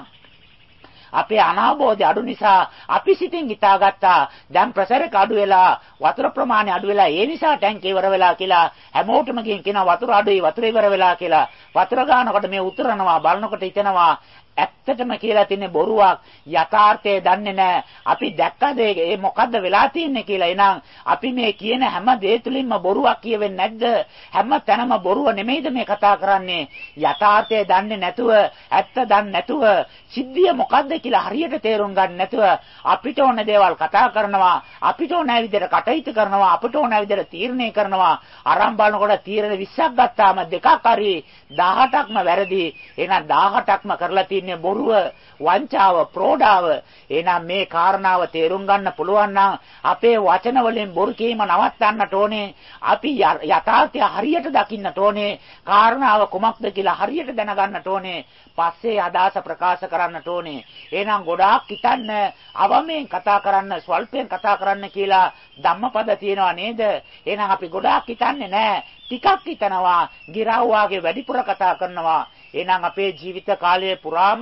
S1: අපේ අනාබෝධය අඩු නිසා අපි සිතින් හිතාගත්තා දැන් ප්‍රෙෂර් එක අඩු වෙලා වතුර ප්‍රමාණය අඩු වෙලා ඒ නිසා ටැංකිය ඉවර වෙලා කියලා හැමෝටම ගිහින් කියනවා වතුර අඩුයි වතුර ඉවර වෙලා කියලා. වතුර ගන්නකොට මේ උතරනවා බලනකොට හිතෙනවා ඇත්තටම කියලා තින්නේ බොරුවක්. යථාර්ථය දන්නේ නැහැ. අපි දැක්කද ඒ මොකද්ද වෙලා තින්නේ කියලා. එහෙනම් අපි මේ කියන හැම දේ තුලින්ම බොරුවක් කියවෙන්නේ නැද්ද? හැම තැනම බොරුව නෙමෙයිද මේ කතා කරන්නේ? යථාර්ථය දන්නේ නැතුව, ඇත්ත දන්නේ නැතුව, සිද්ධිය මොකද්ද කියලා හරියට තේරුම් ගන්න නැතුව අපිට ඕන දේවල් කතා කරනවා. අපිට ඕන විදිහට කටයුතු කරනවා. අපිට ඕන විදිහට තීරණය කරනවා. අරන් බලනකොට තීරණ විස්සක් ගත්තාම දෙකක් හරි දහඅටක්ම වැරදි. එහෙනම් දහඅටක්ම කරලා තියෙන්නේ බොරුව, වංචාව, ප්‍රෝඩාව. එහෙනම් මේ කාරණාව තේරුම් ගන්න පුළුවන් නම් අපේ වචන වලින් බොරු කීම නවත්තන්නට ඕනේ. අපි යථාර්ථය හරියට දකින්නට ඕනේ. කාරණාව කුමක්ද කියලා හරියට දැනගන්නට ඕනේ. පස්සේ අදහස ප්‍රකාශ කරන්නට ඕනේ. එහෙනම් ගොඩාක් හිතන්න, අවමෙන් කතා කරන්න, ස්වල්පයෙන් කතා කරන්න කියලා ධම්මපද තියෙනවා නේද? එහෙනම් අපි ගොඩාක් හිතන්නේ නැහැ. ටිකක් හිතනවා, ගිරව් වාගේ වැඩිපුර කතා කරනවා. එහෙනම් අපේ ජීවිත කාලය පුරාම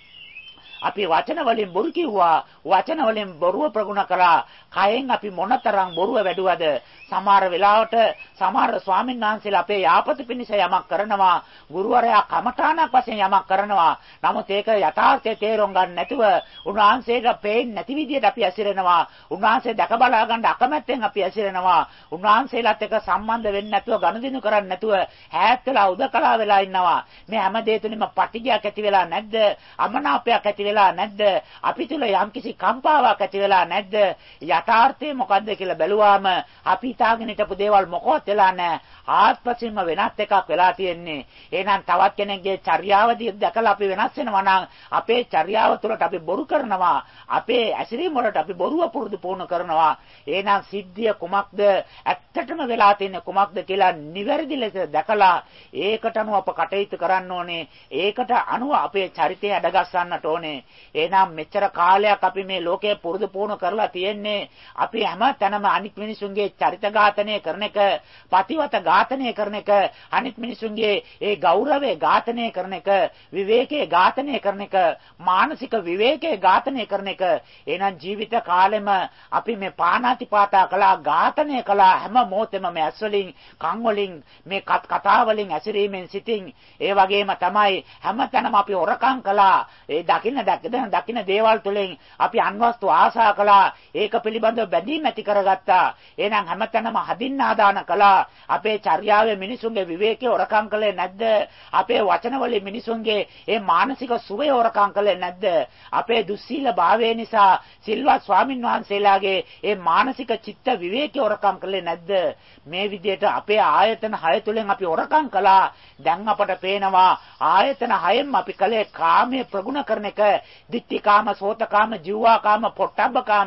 S1: අපි වචන වලින් බොරු කිව්වා, වචන වලින් බොරුව ප්‍රගුණ කළා. කයෙන් අපි මොනතරම් බොරුව වැඩුවද? සමහර වෙලාවට සමහර ස්වාමීන් වහන්සේලා අපේ යාපත පිණිස යමක් කරනවා, ගුරුවරයා කමඨාණක් වශයෙන් යමක් කරනවා. නමුත් ඒක යථාර්ථය තේරුම් ගන්න නැතුව උන්වහන්සේට පේන්නේ නැති විදිහට අපි ඇසිරෙනවා. උන්වහන්සේ දැක බලා ගන්න අකමැත්තෙන් අපි ඇසිරෙනවා. උන්වහන්සේලාත් එක්ක සම්බන්ධ වෙන්නේ නැතුව, ගනුදෙනු කරන්නේ නැතුව ඈත් වෙලා උදකලා වෙලා ඉන්නවා. මේ හැම දෙය තුලින්ම පටිඝයක් ඇති වෙලා නැද්ද? අමනාපයක් ඇති වෙලා නැද්ද? අපි තුල යම්කිසි කම්පාවක් ඇති වෙලා නැද්ද? යථාර්ථය මොකද්ද කියලා බැලුවාම අපි හිතාගෙන හිටපු දේවල් මොකවත් වෙලා නැහැ. ආත්පසින්ම වෙනත් එකක් වෙලා තියෙන්නේ. එහෙනම් තවත් කෙනෙක්ගේ චර්යාවදී දැකලා අපි වෙනස් වෙනවා නම් අපේ චර්යාව තුළට අපි බොරු කරනවා. අපේ ඇසිරීම වලට අපි බොරුව පුරුදු පුහුණු කරනවා. එහෙනම් සිද්ධිය කුමක්ද? ඇත්තටම වෙලා තියෙන්නේ කුමක්ද කියලා නිවැරදි ලෙස දැකලා ඒකට අනුව අප කටයුතු කරන්න ඕනේ. ඒකට අනුව අපේ චරිතය අඩගස්සන්නට ඕනේ. එහෙනම් මෙච්චර කාලයක් අපි මේ ලෝකයේ පුරුදු පුහුණු කරලා තියෙන්නේ අපි හැම තැනම අනිත් මිනිසුන්ගේ චරිත ඝාතනය කරන එක, පතිවත ඝාතනය කරන එක, අනිත් මිනිසුන්ගේ ඒ ගෞරවය ඝාතනය කරන එක, විවේකයේ ඝාතනය කරන එක, මානසික විවේකයේ ඝාතනය කරන එක. එහෙනම් ජීවිත කාලෙම අපි මේ පාණාතිපාතා කළා, ඝාතනය කළා හැම මොහොතෙම මේ ඇස් වලින්, කන් වලින්, මේ කතා වලින්, ඇසිරීමෙන්, සිතින්. ඒ වගේම තමයි හැමතැනම අපි හොරකම් කළා. ඒ දකින්න දකින්න දකින්න දේවල් තුලින් අපි අන්වස්තු ආසා කළා. ඒක පිළිබඳව බැඳීම් ඇති කරගත්තා. එහෙනම් හැමතැනම හදින්න ආදාන කළා. අපේ චර්යාවේ මිනිසුන්ගේ විවේකයේ හොරකම් කළේ නැද්ද? අපේ වචන වලින් මිනිසුන්ගේ ඒ මානසික සුවය හොරකම් කළේ නැද්ද? අපේ දුස්සීල භාවය නිසා සිල්වත් ස්වාමින් වහන්සේලාගේ ඒ මානසික චිත්ත විවේකයේ හොරකම් කළේ නැද්ද? මේ විදිහට අපේ ආයතන හය තුලින් අපි හොරකම් කළා. දැන් අපට පේනවා ආයතන හයෙන් අපි කලේ කාමයේ ප්‍රගුණ කරන එක. දිට්ඨිකාම, සෝතකාම, ජීවාකාම, පොට්ටබ්බකාම,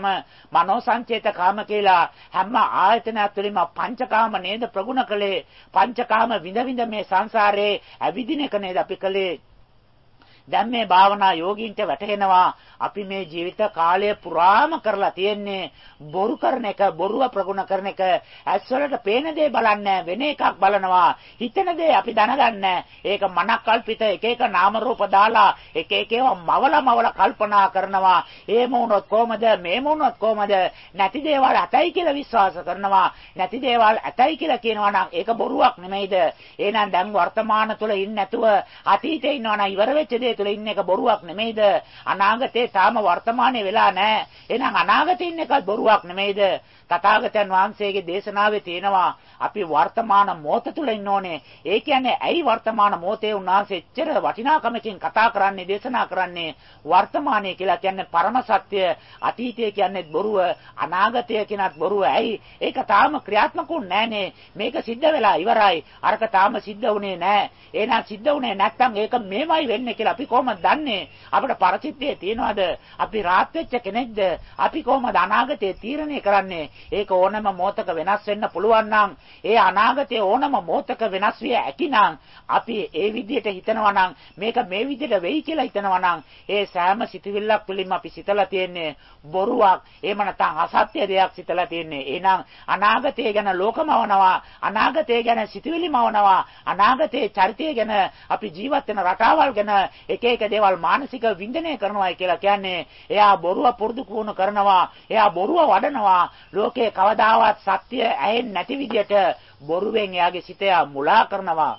S1: මනෝසංචේතකාම කියලා හැම ආයතනයක් තුළින්ම පංචකාම නේද ප්‍රගුණ කළේ. පංචකාම විඳ විඳ මේ සංසාරේ ඇවිදින එක නේද අපි කළේ. දැන් මේ භාවනා යෝගීන්ට වැටහෙනවා අපි මේ ජීවිත කාලය පුරාම කරලා තියෙන්නේ බොරු කරන එක, බොරුව ප්‍රගුණ කරන එක. ඇස්වලට පේන දේ බලන්නේ වෙන එකක් බලනවා. හිතන දේ අපි දැනගන්නේ. ඒක මනක්කල්පිත එක එක නාම රූප දාලා එක එක ඒවා මවල මවල කල්පනා කරනවා. එහෙම වුණොත් කොහමද? මේම වුණොත් කොහමද? නැති දේවල් ඇතයි කියලා විශ්වාස කරනවා. නැති දේවල් ඇතයි කියලා කියනවා නම් ඒක බොරුවක් නෙමෙයිද? එහෙනම් දැන් වර්තමාන තුල ඉන්නේ නැතුව අතීතේ ඉන්නවා නම් ඉවර වෙච්ච දේ තුල ඉන්න එක බොරුවක් නෙමෙයිද? අනාගතේ තාම වර්තමානයේ වෙලා නැහැ. එහෙනම් අනාගතේ ඉන්න එකත් බොරුවක් නෙමෙයිද? තථාගතයන් වහන්සේගේ දේශනාවේ තියෙනවා අපි වර්තමාන මොහොත තුල ඉන්න ඕනේ. ඒ කියන්නේ ඇයි වර්තමාන මොහොතේ උන්වහන්සේ එච්චර වටිනාකමකින් කතා කරන්නේ, දේශනා කරන්නේ? වර්තමානයේ කියලා කියන්නේ පරම සත්‍ය, අතීතය කියන්නේ බොරුව, අනාගතය කියනත් බොරුව. ඇයි? ඒක තාම ක්‍රියාත්මකුන් නැහනේ. මේක සිද්ධ වෙලා ඉවරයි. අරක තාම සිද්ධ වුණේ නැහැ. එහෙනම් සිද්ධ වුණේ නැත්නම් ඒක මේමයි වෙන්නේ කියලා අපි කොහොමද දන්නේ? අපිට පරිචිත්තය තියනවාද? අපි රාත් වෙච්ච කෙනෙක්ද? අපි කොහොමද අනාගතය තීරණය කරන්නේ? ඒක ඕනම මොහොතක වෙනස් වෙන්න පුළුවන් නම්, ඒ අනාගතයේ ඕනම මොහොතක වෙනස් විය හැකි නම්, අපි ඒ විදිහට හිතනවා නම්, මේක මේ විදිහට වෙයි කියලා හිතනවා නම්, ඒ සෑම සිතුවිල්ලක් පිළිම අපි සිතලා තියෙන්නේ බොරුවක්. එහෙම නැත්නම් අසත්‍ය දෙයක් සිතලා තියෙන්නේ. එහෙනම් අනාගතය ගැන ලෝකමවනවා, අනාගතය ගැන සිතුවිලිමවනවා, අනාගතයේ චරිතය ගැන අපි ජීවත් වෙන රටාවල් ගැන එක එක දේවල් මානසික වින්දනය කරනවායි කියලා කියන්නේ එයා බොරුව පුරුදු පුහුණු කරනවා. එයා බොරුව වඩනවා. ලෝකේ කවදාවත් සත්‍ය ඇහෙන්නේ නැති විදියට බොරුවෙන් එයාගේ සිත මුලා කරනවා.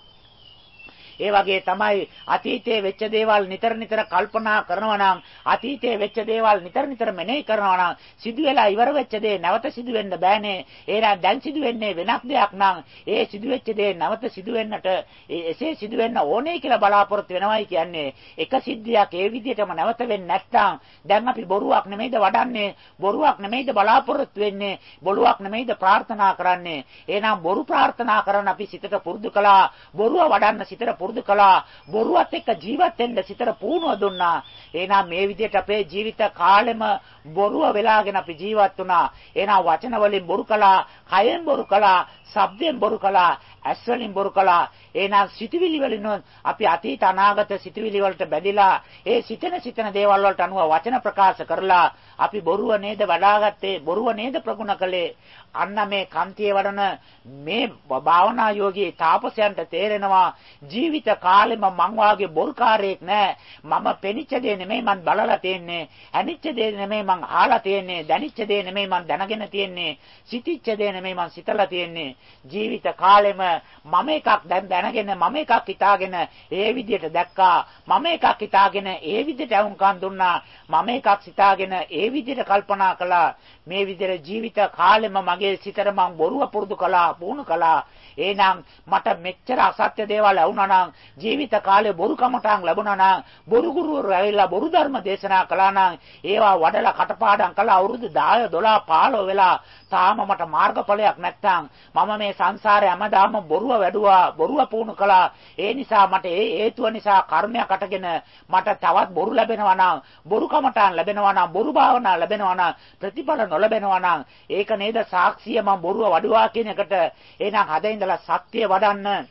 S1: ඒ වගේ තමයි අතීතයේ වෙච්ච දේවල් නිතර නිතර කල්පනා කරනවා නම්, අතීතයේ වෙච්ච දේවල් නිතර නිතර මෙනෙහි කරනවා නම්, සිදු වෙලා ඉවර වෙච්ච දේ නැවත සිදු වෙන්න බෑනේ. එහෙනම් දැන් සිදු වෙන්නේ වෙනක් දෙයක් නම්, ඒ සිදු වෙච්ච දේ නැවත සිදු වෙන්නට එසේ සිදු වෙන්න ඕනේ කියලා බලාපොරොත්තු වෙනවයි කියන්නේ. එක සිද්ධියක් ඒ විදිහටම නැවත වෙන්නේ නැත්නම් දැන් අපි බොරුවක් නෙමෙයිද වඩන්නේ? බොරුවක් නෙමෙයිද බලාපොරොත්තු වෙන්නේ? බොරුවක් නෙමෙයිද ප්‍රාර්ථනා කරන්නේ? එහෙනම් බොරු ප්‍රාර්ථනා කරන අපි සිතට පුරුදු කළා. බොරුව වඩන්න සිතට පුරුදු කළා. බොරුවත් එක්ක ජීවත් වෙන්න සිතට පුහුණුව දුන්නා. එහෙනම් මේ විදිහට අපේ ජීවිත කාලෙම බොරුව වෙලාගෙන අපි ජීවත් වුණා. එහෙනම් වචන වලින් බොරු කළා, කයෙන් බොරු කළා, ශබ්දයෙන් බොරු කළා, ඇස් වලින් බොරු කළා. එහෙනම් සිතවිලි වලින් අපි අතීත අනාගත සිතවිලි වලට බැඳිලා ඒ සිතන සිතන දේවල් වලට අනුව වචන ප්‍රකාශ කරලා අපි බොරුව නේද වඩාගත්තේ? බොරුව නේද ප්‍රගුණ කළේ? අන්න මේ කන්තිය වඩන මේ භාවනා යෝගී තාපසයන්ට තේරෙනවා ජීවිත කාලෙම මං වාගේ බොරුකාරයෙක් නෑ. මම පෙනිච්ච දේ නෙමෙයි මං බලලා තියෙන්නේ. ඇනිච්ච දේ නෙමෙයි මං අහලා තියෙන්නේ. දැනිච්ච දේ නෙමෙයි මං දැනගෙන තියෙන්නේ. සිතිච්ච දේ නෙමෙයි මං සිතලා තියෙන්නේ. ජීවිත කාලෙම මම එකක් දැන් දැනගෙන මම එකක් හිතාගෙන ඒ විදිහට දැක්කා. මම එකක් හිතාගෙන ඒ විදිහට වුන්කම් දුන්නා. මම එකක් හිතාගෙන ඒ විදිහට කල්පනා කළා. මේ විදිහට ජීවිත කාලෙම මගේ සිතට මං බොරුව පුරුදු කළා, පුහුණු කළා. එහෙනම් මට මෙච්චර අසත්‍ය දේවල් වුණා නම්, ජීවිත කාලේ බොරු කමටහන් ලැබුණා නම්, බොරු ගුරුවරු ඇවිල්ලා බොරු ධර්ම දේශනා කළා නම්, ඒවා වඩලා කටපාඩම් කළා අවුරුදු දහ දොළහ පහළොව වෙලා තාම මට මාර්ගඵලයක් නැත්තම් මම මේ සංසාරේ හැමදාම බොරුව වැඩුවා, බොරුව පුහුණු කළා. ඒ නිසා මට ඒ හේතුව නිසා කර්මයක් අටගෙන මට තවත් බොරු ලැබෙනවා නම්, බොරු කමටහන් ලැබෙනවා නම්, බොරු භාවනා ලැබෙනවා නම්, ප්‍රතිඵල නොලැබෙනවා නම්, ඒක නේද සාක්ෂිය මම බොරුව වඩුවා කියන එකට. එහෙනම් හදින් ඉඳලා සත්‍ය වඩන්න.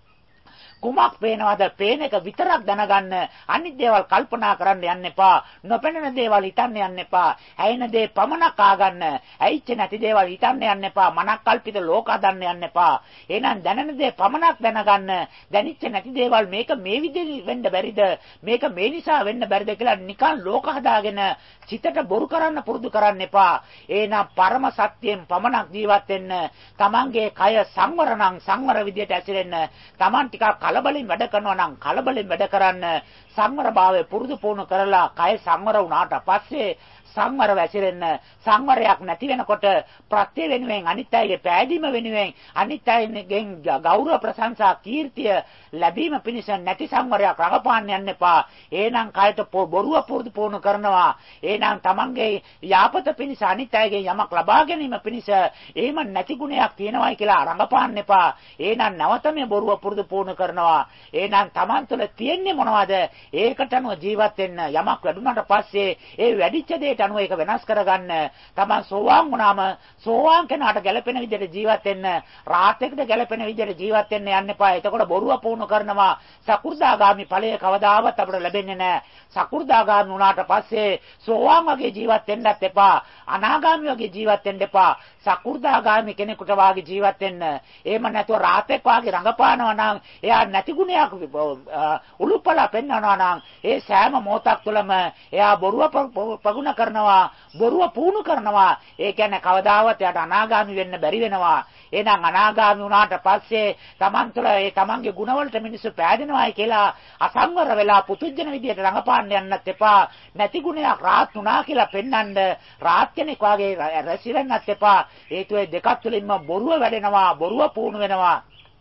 S1: කුමක් පේනවද? පේන එක විතරක් දැනගන්න. අනිත් දේවල් කල්පනා කරන්න යන්න එපා. නොපෙනෙන දේවල් හිතන්න යන්න එපා. ඇයින දේ පමණක් ආගන්න. ඇයිච්ච නැති දේවල් හිතන්න යන්න එපා. මනක් කල්පිත ලෝක හදන්න යන්න එපා. එහෙනම් දැනෙන දේ පමණක් දැනගන්න. දැනිච්ච නැති දේවල් මේක මේ විදිහට වෙන්න බැරිද? මේක මේ නිසා වෙන්න බැරිද කියලා නිකන් ලෝක හදාගෙන සිතට බොරු කරන්න පුරුදු කරන්න එපා. එහෙනම් පරම සත්‍යයෙන් පමණක් ජීවත් වෙන්න. Tamange කය සංවර නම් සංවර විදියට ඇසිරෙන්න. Taman ටිකක් කලබලෙන් වැඩ කරනවා නම් කලබලෙන් වැඩ කරන්න. සංවර භාවය පුරුදු පුහුණු කරලා කය සංවර වුණාට පස්සේ සංවර වැසිරෙන්න. සංවරයක් නැති වෙනකොට ප්‍රත්‍ය වෙනුවෙන් අනිත් අයගේ පෑදීම වෙනුවෙන් අනිත් අයගෙන් ගෞරව ප්‍රශංසා කීර්තිය ලැබීම පිණිස නැති සංවරයක් රඟපාන්න යන්න එපා. එහෙනම් කයට බොරුව පුරුදු පුහුණු කරනවා. එහෙනම් Tamange යාපත පිණිස අනිත් අයගෙන් යමක් ලබා ගැනීම පිණිස එහෙම නැති ගුණයක් තියෙනවායි කියලා රඟපාන්න එපා. එහෙනම් නැවත මේ බොරුව පුරුදු පුහුණු කරනවා. එහෙනම් Taman තුළ තියෙන්නේ මොනවද? ඒකට අනුව ජීවත් වෙන්න. යමක් වැඩුණාට පස්සේ ඒ වැඩිච්ච දෙයට අනුව ඒක වෙනස් කරගන්න. තමන් සෝවාන් වුණාම සෝවාන් කෙනාට ගැළපෙන විදිහට ජීවත් වෙන්න. රාහතෙකුට ගැළපෙන විදිහට ජීවත් වෙන්න යන්න එපා. එතකොට බොරුව පුහුණු කරනවා. සකු르දාගාමි ඵලය කවදාවත් අපිට ලැබෙන්නේ නැහැ. සකු르දාගාමි වුණාට පස්සේ සෝවාන් වගේ ජීවත් වෙන්නත් එපා. අනාගාමි වගේ ජීවත් වෙන්න එපා. සකු르දාගාමි කෙනෙකුට වාගේ ජීවත් වෙන්න. එහෙම නැතුව රාතෙක් වාගේ රඟපානවා නම් එයා නැති ගුණයක් උලුප්පලා පෙන්වනවා නම් ඒ සෑම මොහොතක් තුළම එයා බොරුව ප්‍රගුණ කරනවා, බොරුව පුහුණු කරනවා. ඒ කියන්නේ කවදාවත් එයාට අනාගාමි වෙන්න බැරි වෙනවා. එහෙනම් අනාගාමි වුණාට පස්සේ Taman තුළ ඒ Tamanගේ ගුණවලට මිනිස්සු පෑදෙනවායි කියලා අසංවර වෙලා පුදුජන විදියට රඟපාන්න යන්නත් එපා. නැති ගුණයක් රාත් වුණා කියලා පෙන්වන්න රාත් කෙනෙක් වාගේ රැසිරෙන්නත් එපා. හේතුව දෙකක් තුළින්ම බොරුව වැඩෙනවා, බොරුව පුහුණු වෙනවා.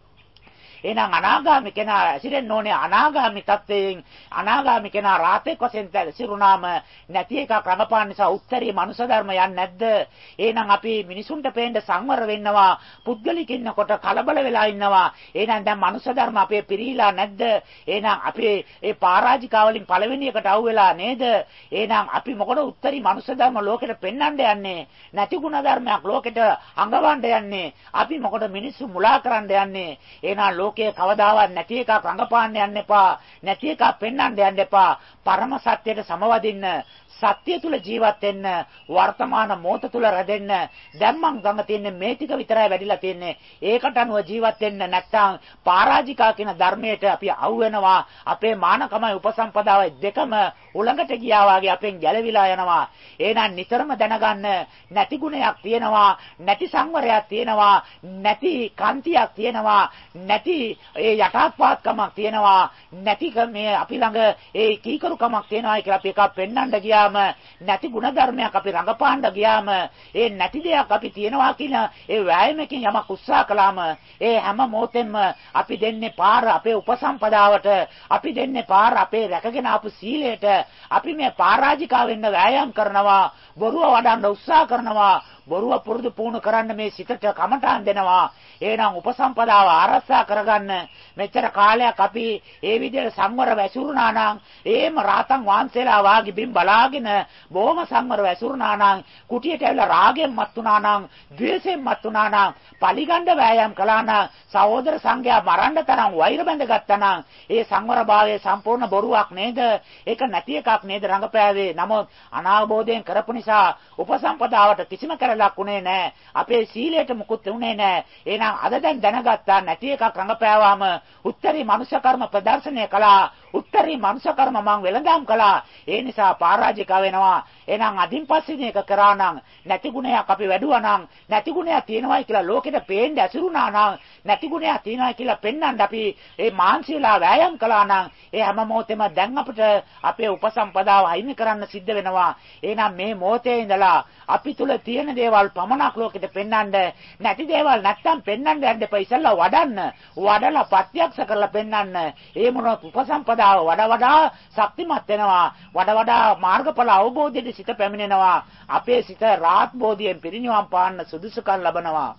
S1: එහෙනම් අනාගාමි කෙනා ඇසිරෙන්න ඕනේ අනාගාමි තත්වයෙන්. අනාගාමි කෙනා රාතෙක් වශයෙන් ඇසිරුණාම නැති එකක් රඟපාන නිසා උත්තරී මනුෂ්‍ය ධර්ම යන්නේ නැද්ද? එහෙනම් අපි මිනිසුන්ට පේන්න සංවර වෙන්නවා. පුද්ගලික ඉන්නකොට කලබල වෙලා ඉන්නවා. එහෙනම් දැන් මනුෂ්‍ය ධර්ම අපේ පිරීලා නැද්ද? එහෙනම් අපි ඒ පරාජිකාවලින් පළවෙනි එකට අහුවෙලා නේද? එහෙනම් අපි මොකද උත්තරී මනුෂ්‍ය ධර්ම ලෝකෙට පෙන්වන්න යන්නේ? නැති ගුණ ධර්මයක් ලෝකෙට අඟවන්න යන්නේ? අපි මොකද මිනිස්සු මුලා කරන්න යන්නේ? එහෙනම් ලෝකයේ කවදාවත් නැති එකක් රඟපාන්න යන්න එපා. නැති එකක් පෙන්වන්න යන්න එපා. පරම සත්‍යයට සමවදින්න. සත්‍ය තුල ජීවත් වෙන්න, වර්තමාන මොහොත තුල රැඳෙන්න. දැන් මං ගම තියන්නේ මේ ටික විතරයි වැඩිලා තියන්නේ. ඒකට අනුව ජීවත් වෙන්න නැත්නම් පරාජිකා කියන ධර්මයට අපි අවු වෙනවා. අපේ මානකමයි උපසම්පදාවයි දෙකම උලඟට ගියා වගේ අපෙන් ගැලවිලා යනවා. එහෙනම් නිතරම දැනගන්න නැති ගුණයක් තියෙනවා, නැති සංවරයක් තියෙනවා, නැති කාන්තියක් තියෙනවා, නැති ඒ යටාත්පාත්කමක් තියෙනවා, නැති මේ අපි ළඟ ඒ කීකරුකමක් තියෙනවා කියලා අපි එකක් පෙන්වන්න ගියා. නැති ಗುಣධර්මයක් අපි රඟපාන්න ගියාම ඒ නැති දෙයක් අපි තියනවා කියන ඒ වෑයමකින් යමක් උත්සාහ කළාම ඒ හැම මොහොතෙම අපි දෙන්නේ පාර අපේ උපසම්පදාවට, අපි දෙන්නේ පාර අපේ රැකගෙන ආපු සීලයට. අපි මේ පරාජිකා වෙන්න වෑයම් කරනවා, බොරුව වඩන්න උත්සාහ කරනවා, බොරුව පුරුදු පුහුණු කරන්න මේ සිතට කමටහන් දෙනවා. එහෙනම් උපසම්පදාව ආරක්ෂා කරගන්න මෙච්චර කාලයක් අපි ඒ විදිහට සංවර වැසුරුනා නම්, එහෙම රාතන් වහන්සේලා වාගේ බිම් බලාගෙන බොහොම සංවර වැසුරුනා නම්, කුටියට ඇවිල්ලා රාගෙන් මත් වුණා නම්, ද්වේෂයෙන් මත් වුණා නම්, පලිගණ්ඩ වෑයම් කළා නම්, සහෝදර සංඝයා මරන්න තරම් වෛර බැඳගත්තා නම්, ඒ සංවරභාවය සම්පූර්ණ බොරුවක් නේද? ඒක නැති එකක් නේද රඟපෑවේ? නමුත් අනාවබෝධයෙන් කරපු නිසා උපසම්පදාවට කිසිම කරලක් උනේ නැහැ. අපේ සීලයට මුකුත් උනේ නැහැ. එහෙනම් අද දැන් දැනගත්තා නැති එකක් රඟපෑවාම උත්තරී මනුෂ්‍ය කර්ම ප්‍රදර්ශනය කළා. උත්තරී මනුෂ්‍ය කර්ම මං වෙලඳාම් කළා. ඒ නිසා පරාජිකා වෙනවා. එහෙනම් අදින් පස්සේ මේක කරා නම්, නැති ගුණයක් අපි වැඩුවා නම්, නැති ගුණයක් තියෙනවායි කියලා ලෝකෙට පේන්න ඇසුරුනා නම්, නැති ගුණයක් තියෙනවායි කියලා පෙන්වන්න අපි ඒ මාන්සියලා වෑයම් කළා නම්, ඒ හැම මොහොතෙම දැන් අපිට අපේ උපසම්පදාව අයින් කරන්න සිද්ධ වෙනවා. එහෙනම් මේ මොහොතේ ඉඳලා අපි තුල තියෙන දේවල් පමණක් ලෝකෙට පෙන්වන්න, නැති දේවල් නැත්තම් පෙන්වන්න යන්න එපා. ඉස්සල්ලා වඩන්න, වඩලා ප්‍රත්‍යක්ෂ කරලා පෙන්වන්න. ඒ මොනවත් උපසම්පදාව වඩා වඩා ශක්තිමත් වෙනවා. වඩා වඩා මාර්ගඵල අවබෝධයේ සිත පැමිණෙනවා. අපේ සිත රාත් බෝධියෙන් පිරිනිවන් පාන්න සුදුසුකම් ලබනවා.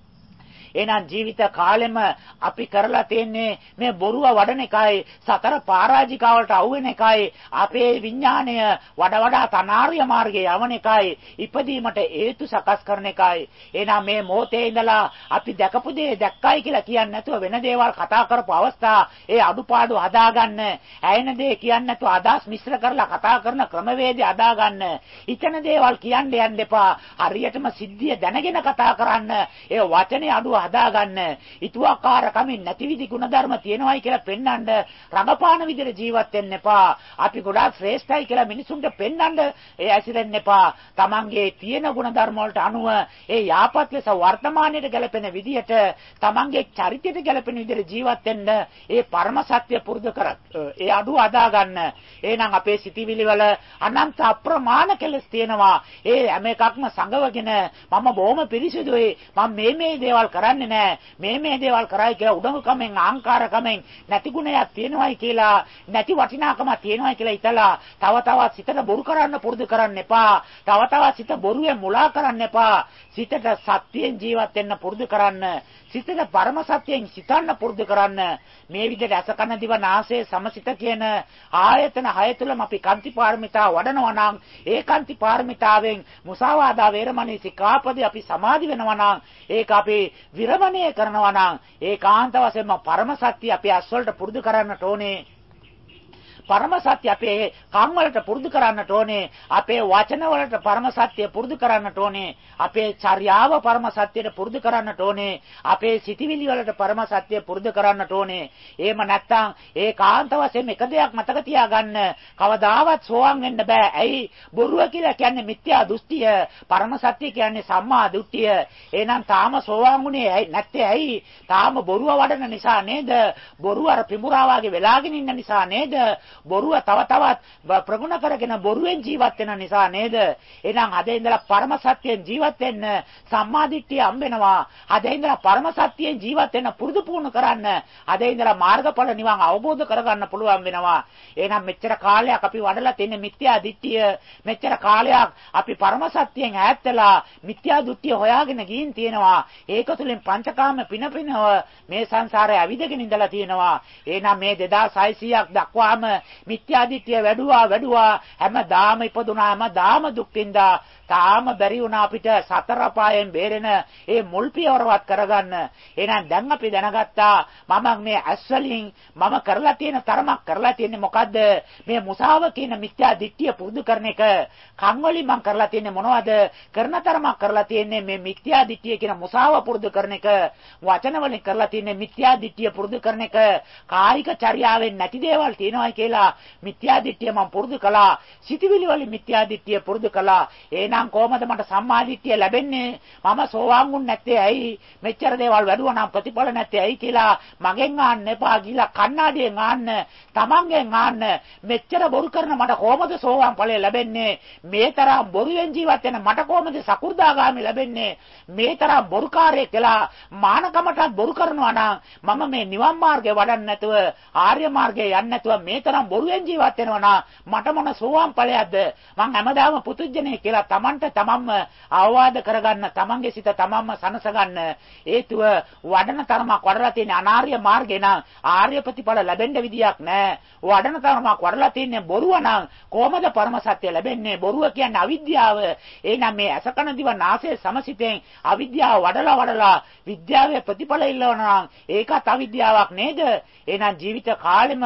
S1: එහෙනම් ජීවිත කාලෙම අපි කරලා තියෙන්නේ මේ බොරුව වඩන එකයි, සතර පරාජිකාවලට අවු වෙන එකයි, අපේ විඥාණය වඩා වඩා තනාරිය මාර්ගයේ යවන එකයි, ඉපදීමට හේතු සකස් කරන එකයි. එහෙනම් මේ මොහොතේ ඉඳලා අපි දැකපු දේ දැක්කයි කියලා කියන්නේ නැතුව වෙන දේවල් කතා කරපු අවස්ථා, ඒ අඩුපාඩු හදාගන්න, ඇයෙන දේ කියන්නේ නැතුව අදහස් මිශ්‍ර කරලා කතා කරන ක්‍රමවේදය හදාගන්න. හිතන දේවල් කියන්න යන්න එපා. හරියටම සිද්ධිය දැනගෙන කතා කරන්න. ඒ වචනේ අඩුව හදාගන්න. ඊතුවක්කාරකමින් නැති විදි ගුණධර්ම තියෙනවායි කියලා පෙන්වන්න රඟපාන විදිහට ජීවත් වෙන්න එපා. අපි ගොඩාක් ශ්‍රේෂ්ඨයි කියලා මිනිසුන්ට පෙන්වන්න ඒ ඇසිරෙන්න එපා. තමන්ගේ තියෙන ගුණධර්ම වලට අනුව ඒ යාපත් ලෙස වර්තමානයේ ගැලපෙන විදිහට, තමන්ගේ චරිතයට ගැලපෙන විදිහට ජීවත් වෙන්න ඒ පරම සත්‍ය පුරුදු කරත් ඒ අඩුව හදාගන්න. එහෙනම් අපේ සිටිවිලි වල අනන්ත අප්‍රමාණ කෙලස් තියෙනවා. ඒ හැම එකක්ම සංගවගෙන මම බොහොම පිරිසිදුයි, මම මේ මේ දේවල් කරන්නේ හිතන්නේ නැහැ. මේ මේ දේවල් කරයි කියලා උඩඟුකමෙන් ආංකාරකමෙන් නැති ගුණයක් තියෙනවයි කියලා නැති වටිනාකමක් තියෙනවයි කියලා හිතලා තව තවත් සිතට බොරු කරන්න පුරුදු කරන්න එපා. තව තවත් සිත බොරුවෙන් මුලා කරන්න එපා. සිතට සත්‍යයෙන් ජීවත් වෙන්න පුරුදු කරන්න. සිතට පරම සත්‍යයෙන් සිතන්න පුරුදු කරන්න. මේ විදිහට අසකන දිව නාසය සමසිත කියන ආයතන හය තුලම අපි කාන්ති පාරමිතා වඩනවා නම් ඒ කාන්ති පාරමිතාවෙන් මුසාවාදා වේරමණී සික්ඛාපදේ අපි සමාදි වෙනවා නම් ඒක අපි විරමණය කරනවා නම් ඒකාන්ත වශයෙන්ම පරම සත්‍ය අපි අස්වලට පුරුදු කරන්නට ඕනේ. පරම සත්‍ය අපේ කන් වලට පුරුදු කරන්නට ඕනේ. අපේ වචන වලට පරම සත්‍ය පුරුදු කරන්නට ඕනේ. අපේ චර්යාව පරම සත්‍යයට පුරුදු කරන්නට ඕනේ. අපේ සිතිවිලි වලට පරම සත්‍ය පුරුදු කරන්නට ඕනේ. එහෙම නැත්නම් ඒකාන්ත වශයෙන් එක දෙයක් මතක තියාගන්න. කවදාවත් සෝවාන් වෙන්න බෑ. ඇයි? බොරුව කියලා කියන්නේ මිත්‍යා දෘෂ්ටිය. පරම සත්‍ය කියන්නේ සම්මා දෘෂ්ටිය. එහෙනම් තාම සෝවාන් වුණේ නැත්තේ ඇයි? තාම බොරුව වඩන නිසා නේද? බොරුව අර පිඹුරා වගේ වෙලාගෙන ඉන්න නිසා නේද? බොරුව තව තවත් ප්‍රගුණ කරගෙන බොරුවෙන් ජීවත් වෙන නිසා නේද? එහෙනම් අද ඉඳලා පරම සත්‍යයෙන් ජීවත් වෙන්න සම්මාදිට්ඨිය හම්බෙනවා. අද ඉඳලා පරම සත්‍යයෙන් ජීවත් වෙන්න පුරුදු පුහුණු කරන්න. අද ඉඳලා මාර්ගඵල නිවන් අවබෝධ කරගන්න පුළුවන් වෙනවා. එහෙනම් මෙච්චර කාලයක් අපි වඩලා තියෙන මිත්‍යා දිට්ඨිය, මෙච්චර කාලයක් අපි පරම සත්‍යයෙන් ඈත් වෙලා මිත්‍යා දෘෂ්ටිය හොයාගෙන ගින් තියෙනවා. ඒක තුළින් පංචකාම පිනපිනව මේ සංසාරේ ඇවිදගෙන ඉඳලා තියෙනවා. එහෙනම් මේ දෙදාස් හයසීයක් දක්වාම මිත්‍යා දිට්ඨිය වැඩුවා වැඩුවා හැමදාම ඉපදුනා හැමදාම දුක් විඳා තාම බැරි වුණා අපිට සතර පායෙන් බේරෙන ඒ මුල් පියවරවත් කරගන්න. එහෙනම් දැන් අපි දැනගත්තා මම මේ ඇස් වලින් මම කරලා තියෙන තරමක් කරලා තියෙන්නේ මොකද්ද? මේ මුසාව කියන මිත්‍යා දිට්ඨිය පුරුදු කරන එක. කන් වලින් මම කරලා තියෙන්නේ මොනවද? කරන තරමක් කරලා තියෙන්නේ මේ මිත්‍යා දිට්ඨිය කියන මුසාව පුරුදු කරන එක. වචන වලින් කරලා තියෙන්නේ මිත්‍යා දිට්ඨිය පුරුදු කරන එක. කායික චර්යාවෙන් නැති දේවල් තියෙනවායි කියලා මිත්‍යා දිට්ඨිය මම පුරුදු කළා. සිතවිලි වලින් මිත්‍යා දිට්ඨිය පුරුදු කළා. එහෙනම් කොහොමද මට සම්මාදිට්ඨිය ලැබෙන්නේ? මම සෝවාන් වුන් නැත්තේ ඇයි? මෙච්චර දේවල් වැඩුවා නම් ප්‍රතිඵල නැත්තේ ඇයි කියලා මගෙන් ආන්න එපා කියලා කණ්ණාඩියෙන් ආන්න, තමන්ගෙන් ආන්න. මෙච්චර බොරු කරන මට කොහොමද සෝවාන් ඵලය ලැබෙන්නේ? මේ තරම් බොරුවෙන් ජීවත් වෙන මට කොහොමද සකු르දාගාමි ලැබෙන්නේ? මේ තරම් බොරුකාරයෙක් කියලා මානකමටත් බොරු කරනවා නම් මම මේ නිවන් මාර්ගය වඩන්නේ නැතුව ආර්ය මාර්ගය යන්නේ නැතුව මේ තරම් බොරුවෙන් ජීවත් වෙනවා නම් මට මොන සෝවාන් ඵලයක්ද? මං හැමදාම පුදුජනේ කියලා තමන්ට තමන්ම අවවාද කරගන්න, තමන්ගේ සිත තමන්ම සනස ගන්න. හේතුව වඩන තරමක් වඩලා තියෙන අනාර්ය මාර්ගේ නම් ආර්ය ප්‍රතිඵල ලැබෙන්න විදියක් නැහැ. වඩන තරමක් වඩලා තියෙන බොරුව නම් කොහොමද පරම සත්‍ය ලැබෙන්නේ? බොරුව කියන්නේ අවිද්‍යාව. එහෙනම් මේ අසකන දිව නාසය සමසිතෙන් අවිද්‍යාව වඩලා වඩලා විද්‍යාවේ ප්‍රතිඵල ඉල්ලනවා නම් ඒකත් අවිද්‍යාවක් නේද? එහෙනම් ජීවිත කාලෙම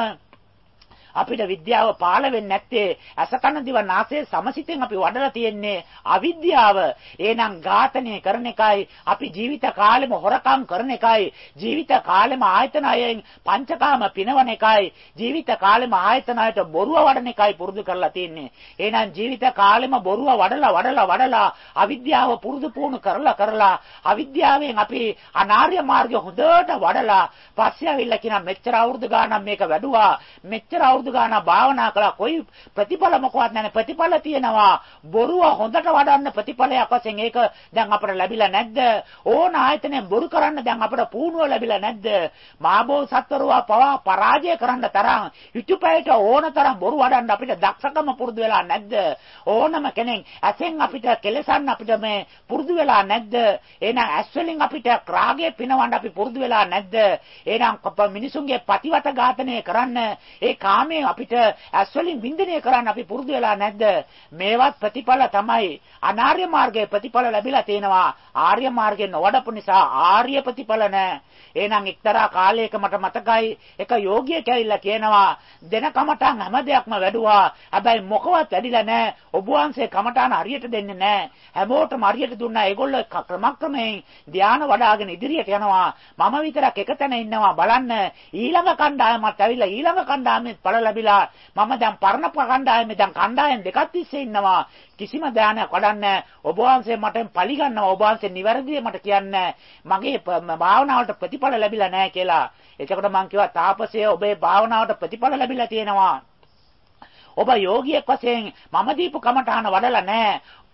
S1: අපිට විද්‍යාව පාළ වෙන්නේ නැත්තේ අසකන දිව නාසය සමසිතෙන් අපි වඩලා තියෙන්නේ අවිද්‍යාව. එහෙනම් ඝාතනය කරන එකයි අපි ජීවිත කාලෙම හොරකම් කරන එකයි ජීවිත කාලෙම ආයතනයෙන් පංචකාම පිනවන එකයි ජීවිත කාලෙම ආයතනයට බොරුව වඩන එකයි පුරුදු කරලා තියෙන්නේ. එහෙනම් ජීවිත කාලෙම බොරුව වඩලා වඩලා වඩලා අවිද්‍යාව පුරුදු පුහුණු කරලා කරලා අවිද්‍යාවෙන් අපි අනාර්ය මාර්ගය හොඳට වඩලා පස්සේ ආවිල්ලා කියන මෙච්චර අවුරුදු ගානක් මේක වැඩුවා මෙච්චර අවුරුදු ගාන භාවනා කළා කොයි ප්‍රතිඵල මොකවත් නැහැ. ප්‍රතිඵල තියෙනවා. බොරුව හොඳට වඩන්න ප්‍රතිඵලයක් වශයෙන් ඒක දැන් අපිට ලැබිලා නැද්ද? ඕන ආයතනයෙන් බොරු කරන්න දැන් අපිට පුහුණුව ලැබිලා නැද්ද? මාබෝ සත්වරුවා පවා පරාජය කරන්න තරම් යුතුයපයට ඕන තරම් බොරු වඩන්න අපිට දක්ෂකම පුරුදු වෙලා නැද්ද? ඕනම කෙනෙක් ඇසෙන් අපිට කෙලසන්න අපිට මේ පුරුදු වෙලා නැද්ද? එහෙනම් ඇස් වලින් අපිට රාගය පිනවන්න අපි පුරුදු වෙලා නැද්ද? එහෙනම් මිනිසුන්ගේ පතිවත ඝාතනය කරන්න ඒ කාමයේ අපිට ඇස් වලින් වින්දනය කරන්න අපි පුරුදු වෙලා නැද්ද? මේවත් ප්‍රතිඵල තමයි. අනාර්ය මාර්ගයේ ප්‍රතිඵල ලැබිලා තියෙනවා. ආර්ය මාර්ගයේ නොවඩපු නිසා ආර්ය ප්‍රතිඵල නැහැ. එහෙනම් එක්තරා කාලයක මට මතකයි එක යෝගියෙක් ඇවිල්ලා කියනවා දෙන කමඨාන් හැම දෙයක්ම වැඩුවා. හැබැයි මොකවත් වැඩිලා නැහැ. ඔබ වහන්සේ කමඨාන හරියට දෙන්නේ නැහැ. හැමෝටම හරියට දුන්නා. ඒගොල්ලෝ ක්‍රමක්‍රමයෙන් ධානය වඩ아가ගෙන ඉදිරියට යනවා. මම විතරක් එක තැන ඉන්නවා. බලන්න ඊළඟ කණ්ඩායමත් ඇවිල්ලා ඊළඟ කණ්ඩායමෙත් පළ ලැබිලා මම දැන් පරණ කණ්ඩායමේ දැන් කණ්ඩායම් දෙකක් තිස්සේ ඉන්නවා. කිසිම ධානයක් වඩන්නේ ඔබ වහන්සේ මට පලි ගන්නවා. ඔබ වහන්සේ නිවැරදිව මට කියන්නේ මගේ භාවනාවට ප්‍රතිඵල ලැබිලා නැහැ කියලා. එතකොට මං කිව්වා තාපසය ඔබේ භාවනාවට ප්‍රතිඵල ලැබිලා තියෙනවා. ඔබ යෝගියෙක් වශයෙන් මම දීපු කමඨාන වඩලා නැහැ.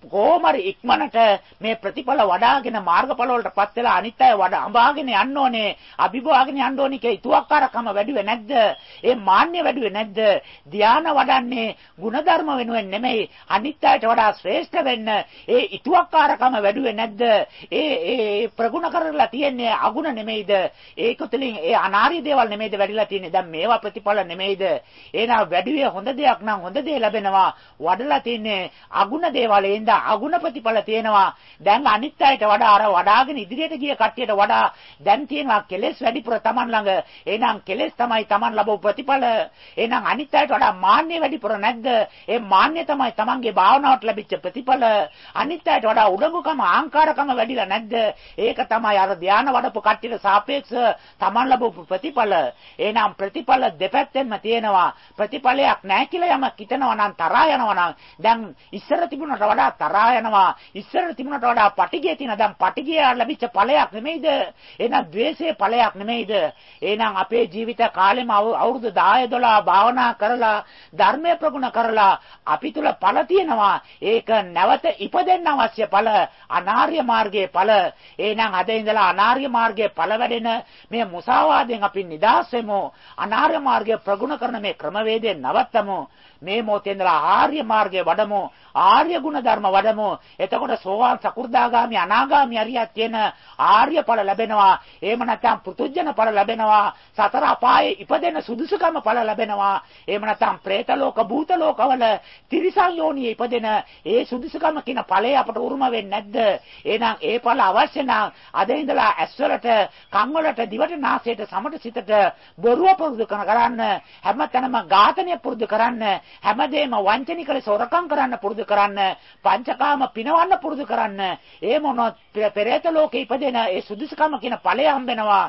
S1: කොහොමරි ඉක්මනට මේ ප්‍රතිඵල වඩාගෙන මාර්ගඵල වලටපත් වෙලා අනිත් අය වඩා අඹාගෙන යන්න ඕනේ, අභිභවාගෙන යන්න ඕනේ කිය ඉතුවක්කාරකම වැඩිවේ නැද්ද? ඒ මාන්නය වැඩිවේ නැද්ද? ධානය වඩන්නේ ಗುಣධර්ම වෙනුවෙන් නෙමෙයි, අනිත් අයට වඩා ශ්‍රේෂ්ඨ වෙන්න. ඒ ඉතුවක්කාරකම වැඩිවේ නැද්ද? ඒ ඒ ප්‍රගුණ කරලා තියෙන්නේ අගුණ නෙමෙයිද? ඒක තුළින් ඒ අනාර්ය දේවල් නෙමෙයිද වැඩිලා තියෙන්නේ? දැන් මේවා ප්‍රතිඵල නෙමෙයිද? එහෙනම් වැඩිවේ හොඳ දෙයක් නම් හොඳ දේ ලැබෙනවා. වඩලා තියෙන්නේ අගුණ දේවල්. එඳ අගුණ ප්‍රතිඵල තියෙනවා. දැන් අනිත් අයට වඩා අර වඩාගෙන ඉදිරියට ගිය කට්ටියට වඩා දැන් තියෙනවා කෙලෙස් වැඩිපුර Taman ළඟ. එහෙනම් කෙලෙස් තමයි Taman ලැබු ප්‍රතිඵල. එහෙනම් අනිත් අයට වඩා මාන්නය වැඩිපුර නැද්ද? ඒ මාන්නය තමයි Tamanගේ භාවනාවට ලැබිච්ච ප්‍රතිඵල. අනිත් අයට වඩා උඩඟුකම ආංකාරකම වැඩිලා නැද්ද? ඒක තමයි අර ධානය වඩපු කට්ටියට සාපේක්ෂව Taman ලැබු ප්‍රතිඵල. එහෙනම් ප්‍රතිඵල දෙපැත්තෙන්ම තියෙනවා. ප්‍රතිඵලයක් නැහැ කියලා යමක් හිතනවා නම් තරහා යනවා නම් දැන් ඉස්සර තිබුණට වඩා තරහා යනවා. ඉස්සර තිබුණට වඩා පටිගය තියෙන දැන් පටිගය ලැබිච්ච ඵලයක් නෙමෙයිද? එහෙනම් ද්වේෂයේ ඵලයක් නෙමෙයිද? එහෙනම් අපේ ජීවිත කාලෙම අවුරුදු දහය දොළහ භාවනා කරලා ධර්මයේ ප්‍රගුණ කරලා අපි තුල ඵල තියෙනවා. ඒක නැවත ඉපදෙන්න අවශ්‍ය ඵල, අනාර්ය මාර්ගයේ ඵල. එහෙනම් අද ඉඳලා අනාර්ය මාර්ගයේ ඵල වැඩෙන මේ මුසාවාදයෙන් අපි නිදහස් වෙමු. අනාර්ය මාර්ගය ප්‍රගුණ කරන මේ ක්‍රමවේදය නවත්තමු. මේ මොහොතේ ඉඳලා ආර්ය මාර්ගයේ වඩමු. ආර්ය ගුණ ධර්ම වඩමු. එතකොට සෝවාන් සකු르දාගාමි අනාගාමි අරියත් කියන ආර්ය ඵල ලැබෙනවා. එහෙම නැත්නම් පෘතුජන ඵල ලැබෙනවා. සතර අපායේ ඉපදෙන සුදුසුකම ඵල ලැබෙනවා. එහෙම නැත්නම් പ്രേත ලෝක භූත ලෝකවල තිරිසන් යෝනියේ ඉපදෙන ඒ සුදුසුකම කියන ඵලය අපට උරුම වෙන්නේ නැද්ද? එහෙනම් ඒ ඵල අවශ්‍ය නම් අද ඉඳලා ඇස්වලට, කන් වලට, දිවට, නාසයට, සමට, සිතට බොරුව පුරුදු කරන්න, හැමතැනම ඝාතනය පුරුදු කරන්න, හැමදේම වංචනික ලෙස හොරකම් කරන්න පුරුදු කරන්න, පංචකාම පිනවන්න පුරුදු කරන්න. ඒ මොනොත් පෙරේත ලෝකේ ඉපදෙන ඒ සුදුසුකම කියන ඵලය හම්බෙනවා.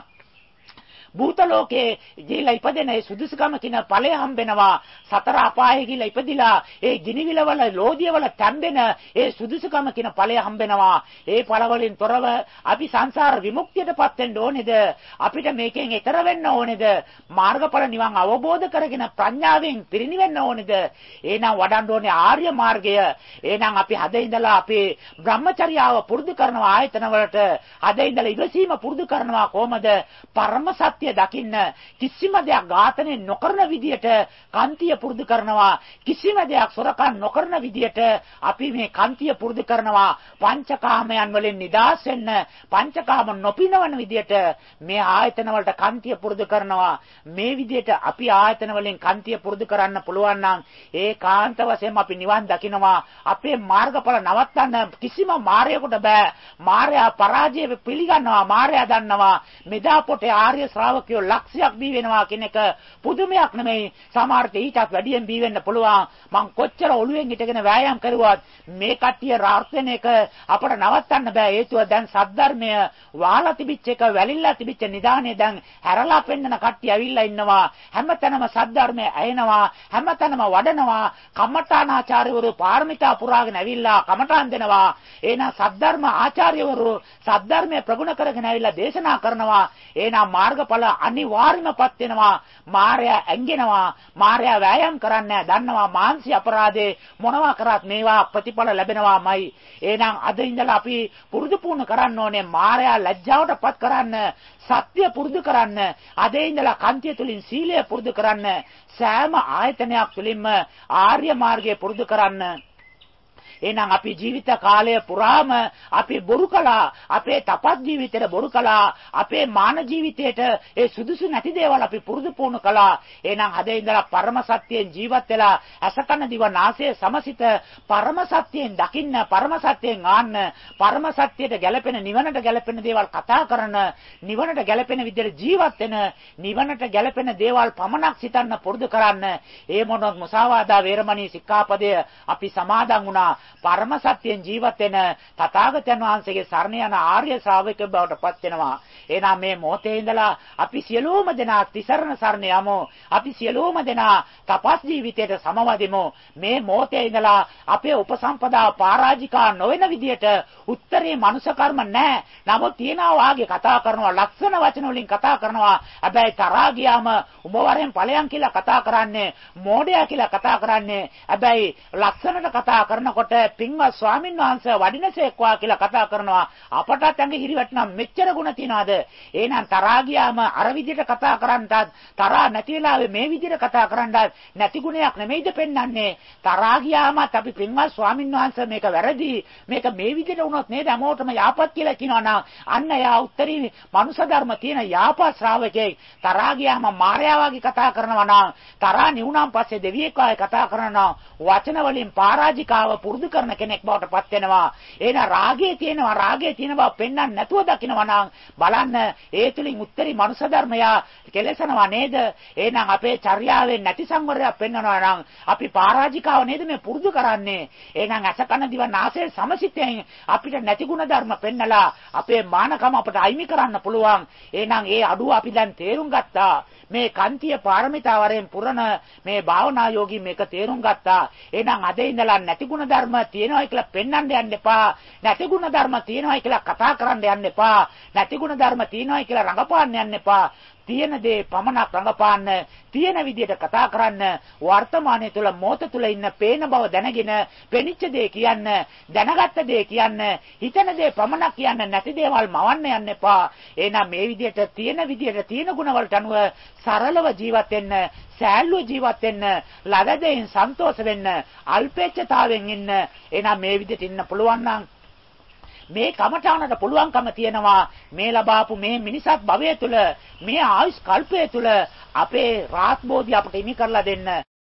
S1: භූත ලෝකේ ගිහිලා ඉපදෙන ඒ සුදුසුකම කියන ඵලය හම්බෙනවා. සතර අපායේ ගිහිලා ඉපදිලා ඒ ගිනිවිලවල ලෝදියවල තැම්බෙන ඒ සුදුසුකම කියන ඵලය හම්බෙනවා. ඒ ඵල වලින් තොරව අපි සංසාර විමුක්තියටපත් වෙන්න ඕනේද? අපිට මේකෙන් ඈතර වෙන්න ඕනේද? මාර්ගඵල නිවන් අවබෝධ කරගෙන ප්‍රඥාවෙන් පිරිනිවෙන්න ඕනේද? එහෙනම් වඩන්න ඕනේ ආර්ය මාර්ගය. එහෙනම් අපි හද ඉඳලා අපේ බ්‍රහ්මචර්යාව පුරුදු කරනවා ආයතන වලට. හද ඉඳලා ඉවසීම පුරුදු කරනවා කොහමද? පරම සත්‍ය දකින්න කිසිම දෙයක් ඝාතනය නොකරන විදියට කාන්තිය පුරුදු කරනවා. කිසිම දෙයක් සොරකම් නොකරන විදියට අපි මේ කාන්තිය පුරුදු කරනවා. පංචකාමයන් වලින් නිදහස් වෙන්න පංචකාම නොපිනවන විදියට මේ ආයතන වලට කාන්තිය පුරුදු කරනවා. මේ විදියට අපි ආයතන වලින් කාන්තිය පුරුදු කරන්න පුළුවන් නම් ඒ කාන්ත වශයෙන් අපි නිවන් දකිනවා. අපේ මාර්ගඵල නවත්තන්න කිසිම මායයකට බෑ. මායя පරාජය පිළිගන්නවා. මායя දන්නවා මෙදා පොටේ ආර්ය ශ්‍රාවකයෝ ලක්ෂයක් බී වෙනවා කියන එක පුදුමයක් නෙමෙයි. සමහරට ඊටත් වැඩියෙන් බී වෙන්න පුළුවන්. මං කොච්චර ඔළුවෙන් හිටගෙන වෑයම් කරුවත් මේ කට්ටිය රාර්ථන එක අපට නවත්තන්න බෑ. හේතුව දැන් සද්ධර්මය වහලා තිබිච්ච එක වැලිලා තිබිච්ච නිදානේ දැන් හැරලා පෙන්නන කට්ටිය ඇවිල්ලා ඉන්නවා. හැමතැනම සද්ධර්මය ඇහෙනවා. හැමතැනම වඩනවා. කම්මඨානාචාර්යවරු පාරමිතා පුරාගෙන ඇවිල්ලා කමඨාන් දෙනවා. එහෙනම් සද්ධර්ම ආචාර්යවරු සද්ධර්මය ප්‍රගුණ කරගෙන ඇවිල්ලා දේශනා කරනවා. එහෙනම් මාර්ගඵල අනිවාර්යමපත් වෙනවා. මායя ඇඟෙනවා. මායя වෑයම් කරන්නේ දන්නවා මානසික අපරාධේ මොනවා කරත් මේවා ප්‍රතිඵල ලැබෙනවාමයි. එහෙනම් අද ඉඳලා අපි පුරුදු පුහුණු කරන්න ඕනේ මායя ලැජ්ජාවටපත් කරන්න, සත්‍ය පුරුදු කරන්න, අද ඉඳලා කාන්තිය තුලින් සීලය පුරුදු කරන්න, සෑම ආයතනයක් තුලින්ම ආර්ය මාර්ගය පුරුදු කරන්න. එහෙනම් අපි ජීවිත කාලය පුරාම අපි බොරු කළා. අපේ තපත් ජීවිතේට බොරු කළා. අපේ මාන ජීවිතේට ඒ සුදුසු නැති දේවල් අපි පුරුදු පුහුණු කළා. එහෙනම් අද ඉඳලා පරම සත්‍යයෙන් ජීවත් වෙලා අසකන දිව නාසය සමසිත පරම සත්‍යයෙන් දකින්න, පරම සත්‍යයෙන් ආන්න, පරම සත්‍යයට ගැලපෙන නිවනට ගැලපෙන දේවල් කතා කරන, නිවනට ගැලපෙන විදිහට ජීවත් වෙන, නිවනට ගැලපෙන දේවල් පමණක් සිතන්න පුරුදු කරන්න. ඒ මොනොත් මුසාවාදා වේරමණී සික්ඛාපදය අපි සමාදන් වුණා. පරම සත්‍යයෙන් ජීවත් වෙන තථාගතයන් වහන්සේගේ සරණ යන ආර්ය ශ්‍රාවකයෙක් බවට පත් වෙනවා. එහෙනම් මේ මොහොතේ ඉඳලා අපි සියලුම දෙනා තිසරණ සරණ යමු. අපි සියලුම දෙනා තපස් ජීවිතයට සමවදිමු. මේ මොහොතේ ඉඳලා අපේ උපසම්පදා පරාජිකා නොවන විදියට උත්තරේ මනුෂ්‍ය කර්ම නැහැ. නමුත් තියනවා වාගේ කතා කරනවා, ලක්ෂණ වචන වලින් කතා කරනවා. හැබැයි තරහා ගියාම උඹ වරෙන් ඵලයන් කියලා කතා කරන්නේ, මෝඩයා කියලා කතා කරන්නේ. හැබැයි ලක්ෂණට කතා කරනකොට පින්වත් ස්වාමින් වහන්සේ වඩිනසේක්වා කියලා කතා කරනවා. අපටත් ඇඟ හිරිවැටෙනවා මෙච්චර ಗುಣ තියනවාද? එහෙනම් තරහා ගියාම අර විදිහට කතා කරන්නත් තරහා නැති වෙලාවේ මේ විදිහට කතා කරන්නත් නැති ගුණයක් නෙමෙයිද පෙන්වන්නේ? තරහා ගියාමත් අපි පින්වත් ස්වාමින් වහන්සේ මේක වැරදි. මේක මේ විදිහට වුණොත් නේද හැමෝටම යාපත් කියලා කියනවා නම් අන්න යා උත්තරී මනුෂ්‍ය ධර්ම තියෙන යාපත් ශ්‍රාවකෙක්. තරහා ගියාම මායාව වගේ කතා කරනවා නම් තරහා නිවුණාන් පස්සේ දෙවියෙක් වගේ කතා කරනවා වචන වලින් පරාජිකාව පුරුදු කරන කෙනෙක් බවට පත් වෙනවා. එහෙනම් රාගයේ තියෙනවා රාගයේ තියෙන බව පෙන්වන්න නැතුව දකිනවා නම් බලන්න ඒ තුලින් උත්තරී මනුෂ්‍ය ධර්මය කෙලසනවා නේද? එහෙනම් අපේ චර්යාවෙන් නැති සංවරයක් පෙන්වනවා නම් අපි පරාජිකාව නේද මේ පුරුදු කරන්නේ? එහෙනම් අසකන දිව නාසය සමසිතෙන් අපිට නැති ගුණ ධර්ම පෙන්නලා අපේ මානකම අපට අයිමි කරන්න පුළුවන්. එහෙනම් ඒ අඩුව අපි දැන් තේරුම් ගත්තා. මේ කාන්තිය පාරමිතා වරෙන් පුරන මේ භාවනා යෝගී මේක තේරුම් ගත්තා. එහෙනම් අද ඉඳලා නැති ගුණ ධර්ම තියෙනවා කියලා පෙන්වන්න යන්න එපා. නැති ගුණ ධර්ම තියෙනවා කියලා කතා කරන්න යන්න එපා. නැති ගුණ ධර්ම තියෙනවා කියලා රඟපාන්න යන්න එපා. තියෙන දේ පමණක් රඟපාන්න, තියෙන විදිහට කතා කරන්න, වර්තමානයේ තුල මොහොත තුල ඉන්න පේන බව දැනගෙන, පෙනිච්ච දේ කියන්න, දැනගත්ත දේ කියන්න, හිතන දේ පමණක් කියන්න, නැති දේවල් මවන්න යන්න එපා. එහෙනම් මේ විදිහට තියෙන විදිහට තියෙන ගුණ වලට අනුව සරලව ජීවත් වෙන්න, සෑල්ලුව ජීවත් වෙන්න, ලද දෙයින් සන්තෝෂ වෙන්න, අල්පේච්ඡතාවෙන් ඉන්න. එහෙනම් මේ විදිහට ඉන්න පුළුවන් නම් මේ කමඨානට පුළුවන්කම තියෙනවා මේ ලබාපු මේ මිනිසත් භවය තුළ මේ ආයුෂ් කල්පය තුළ අපේ රාත් බෝධි අපට හිමි කරලා දෙන්න.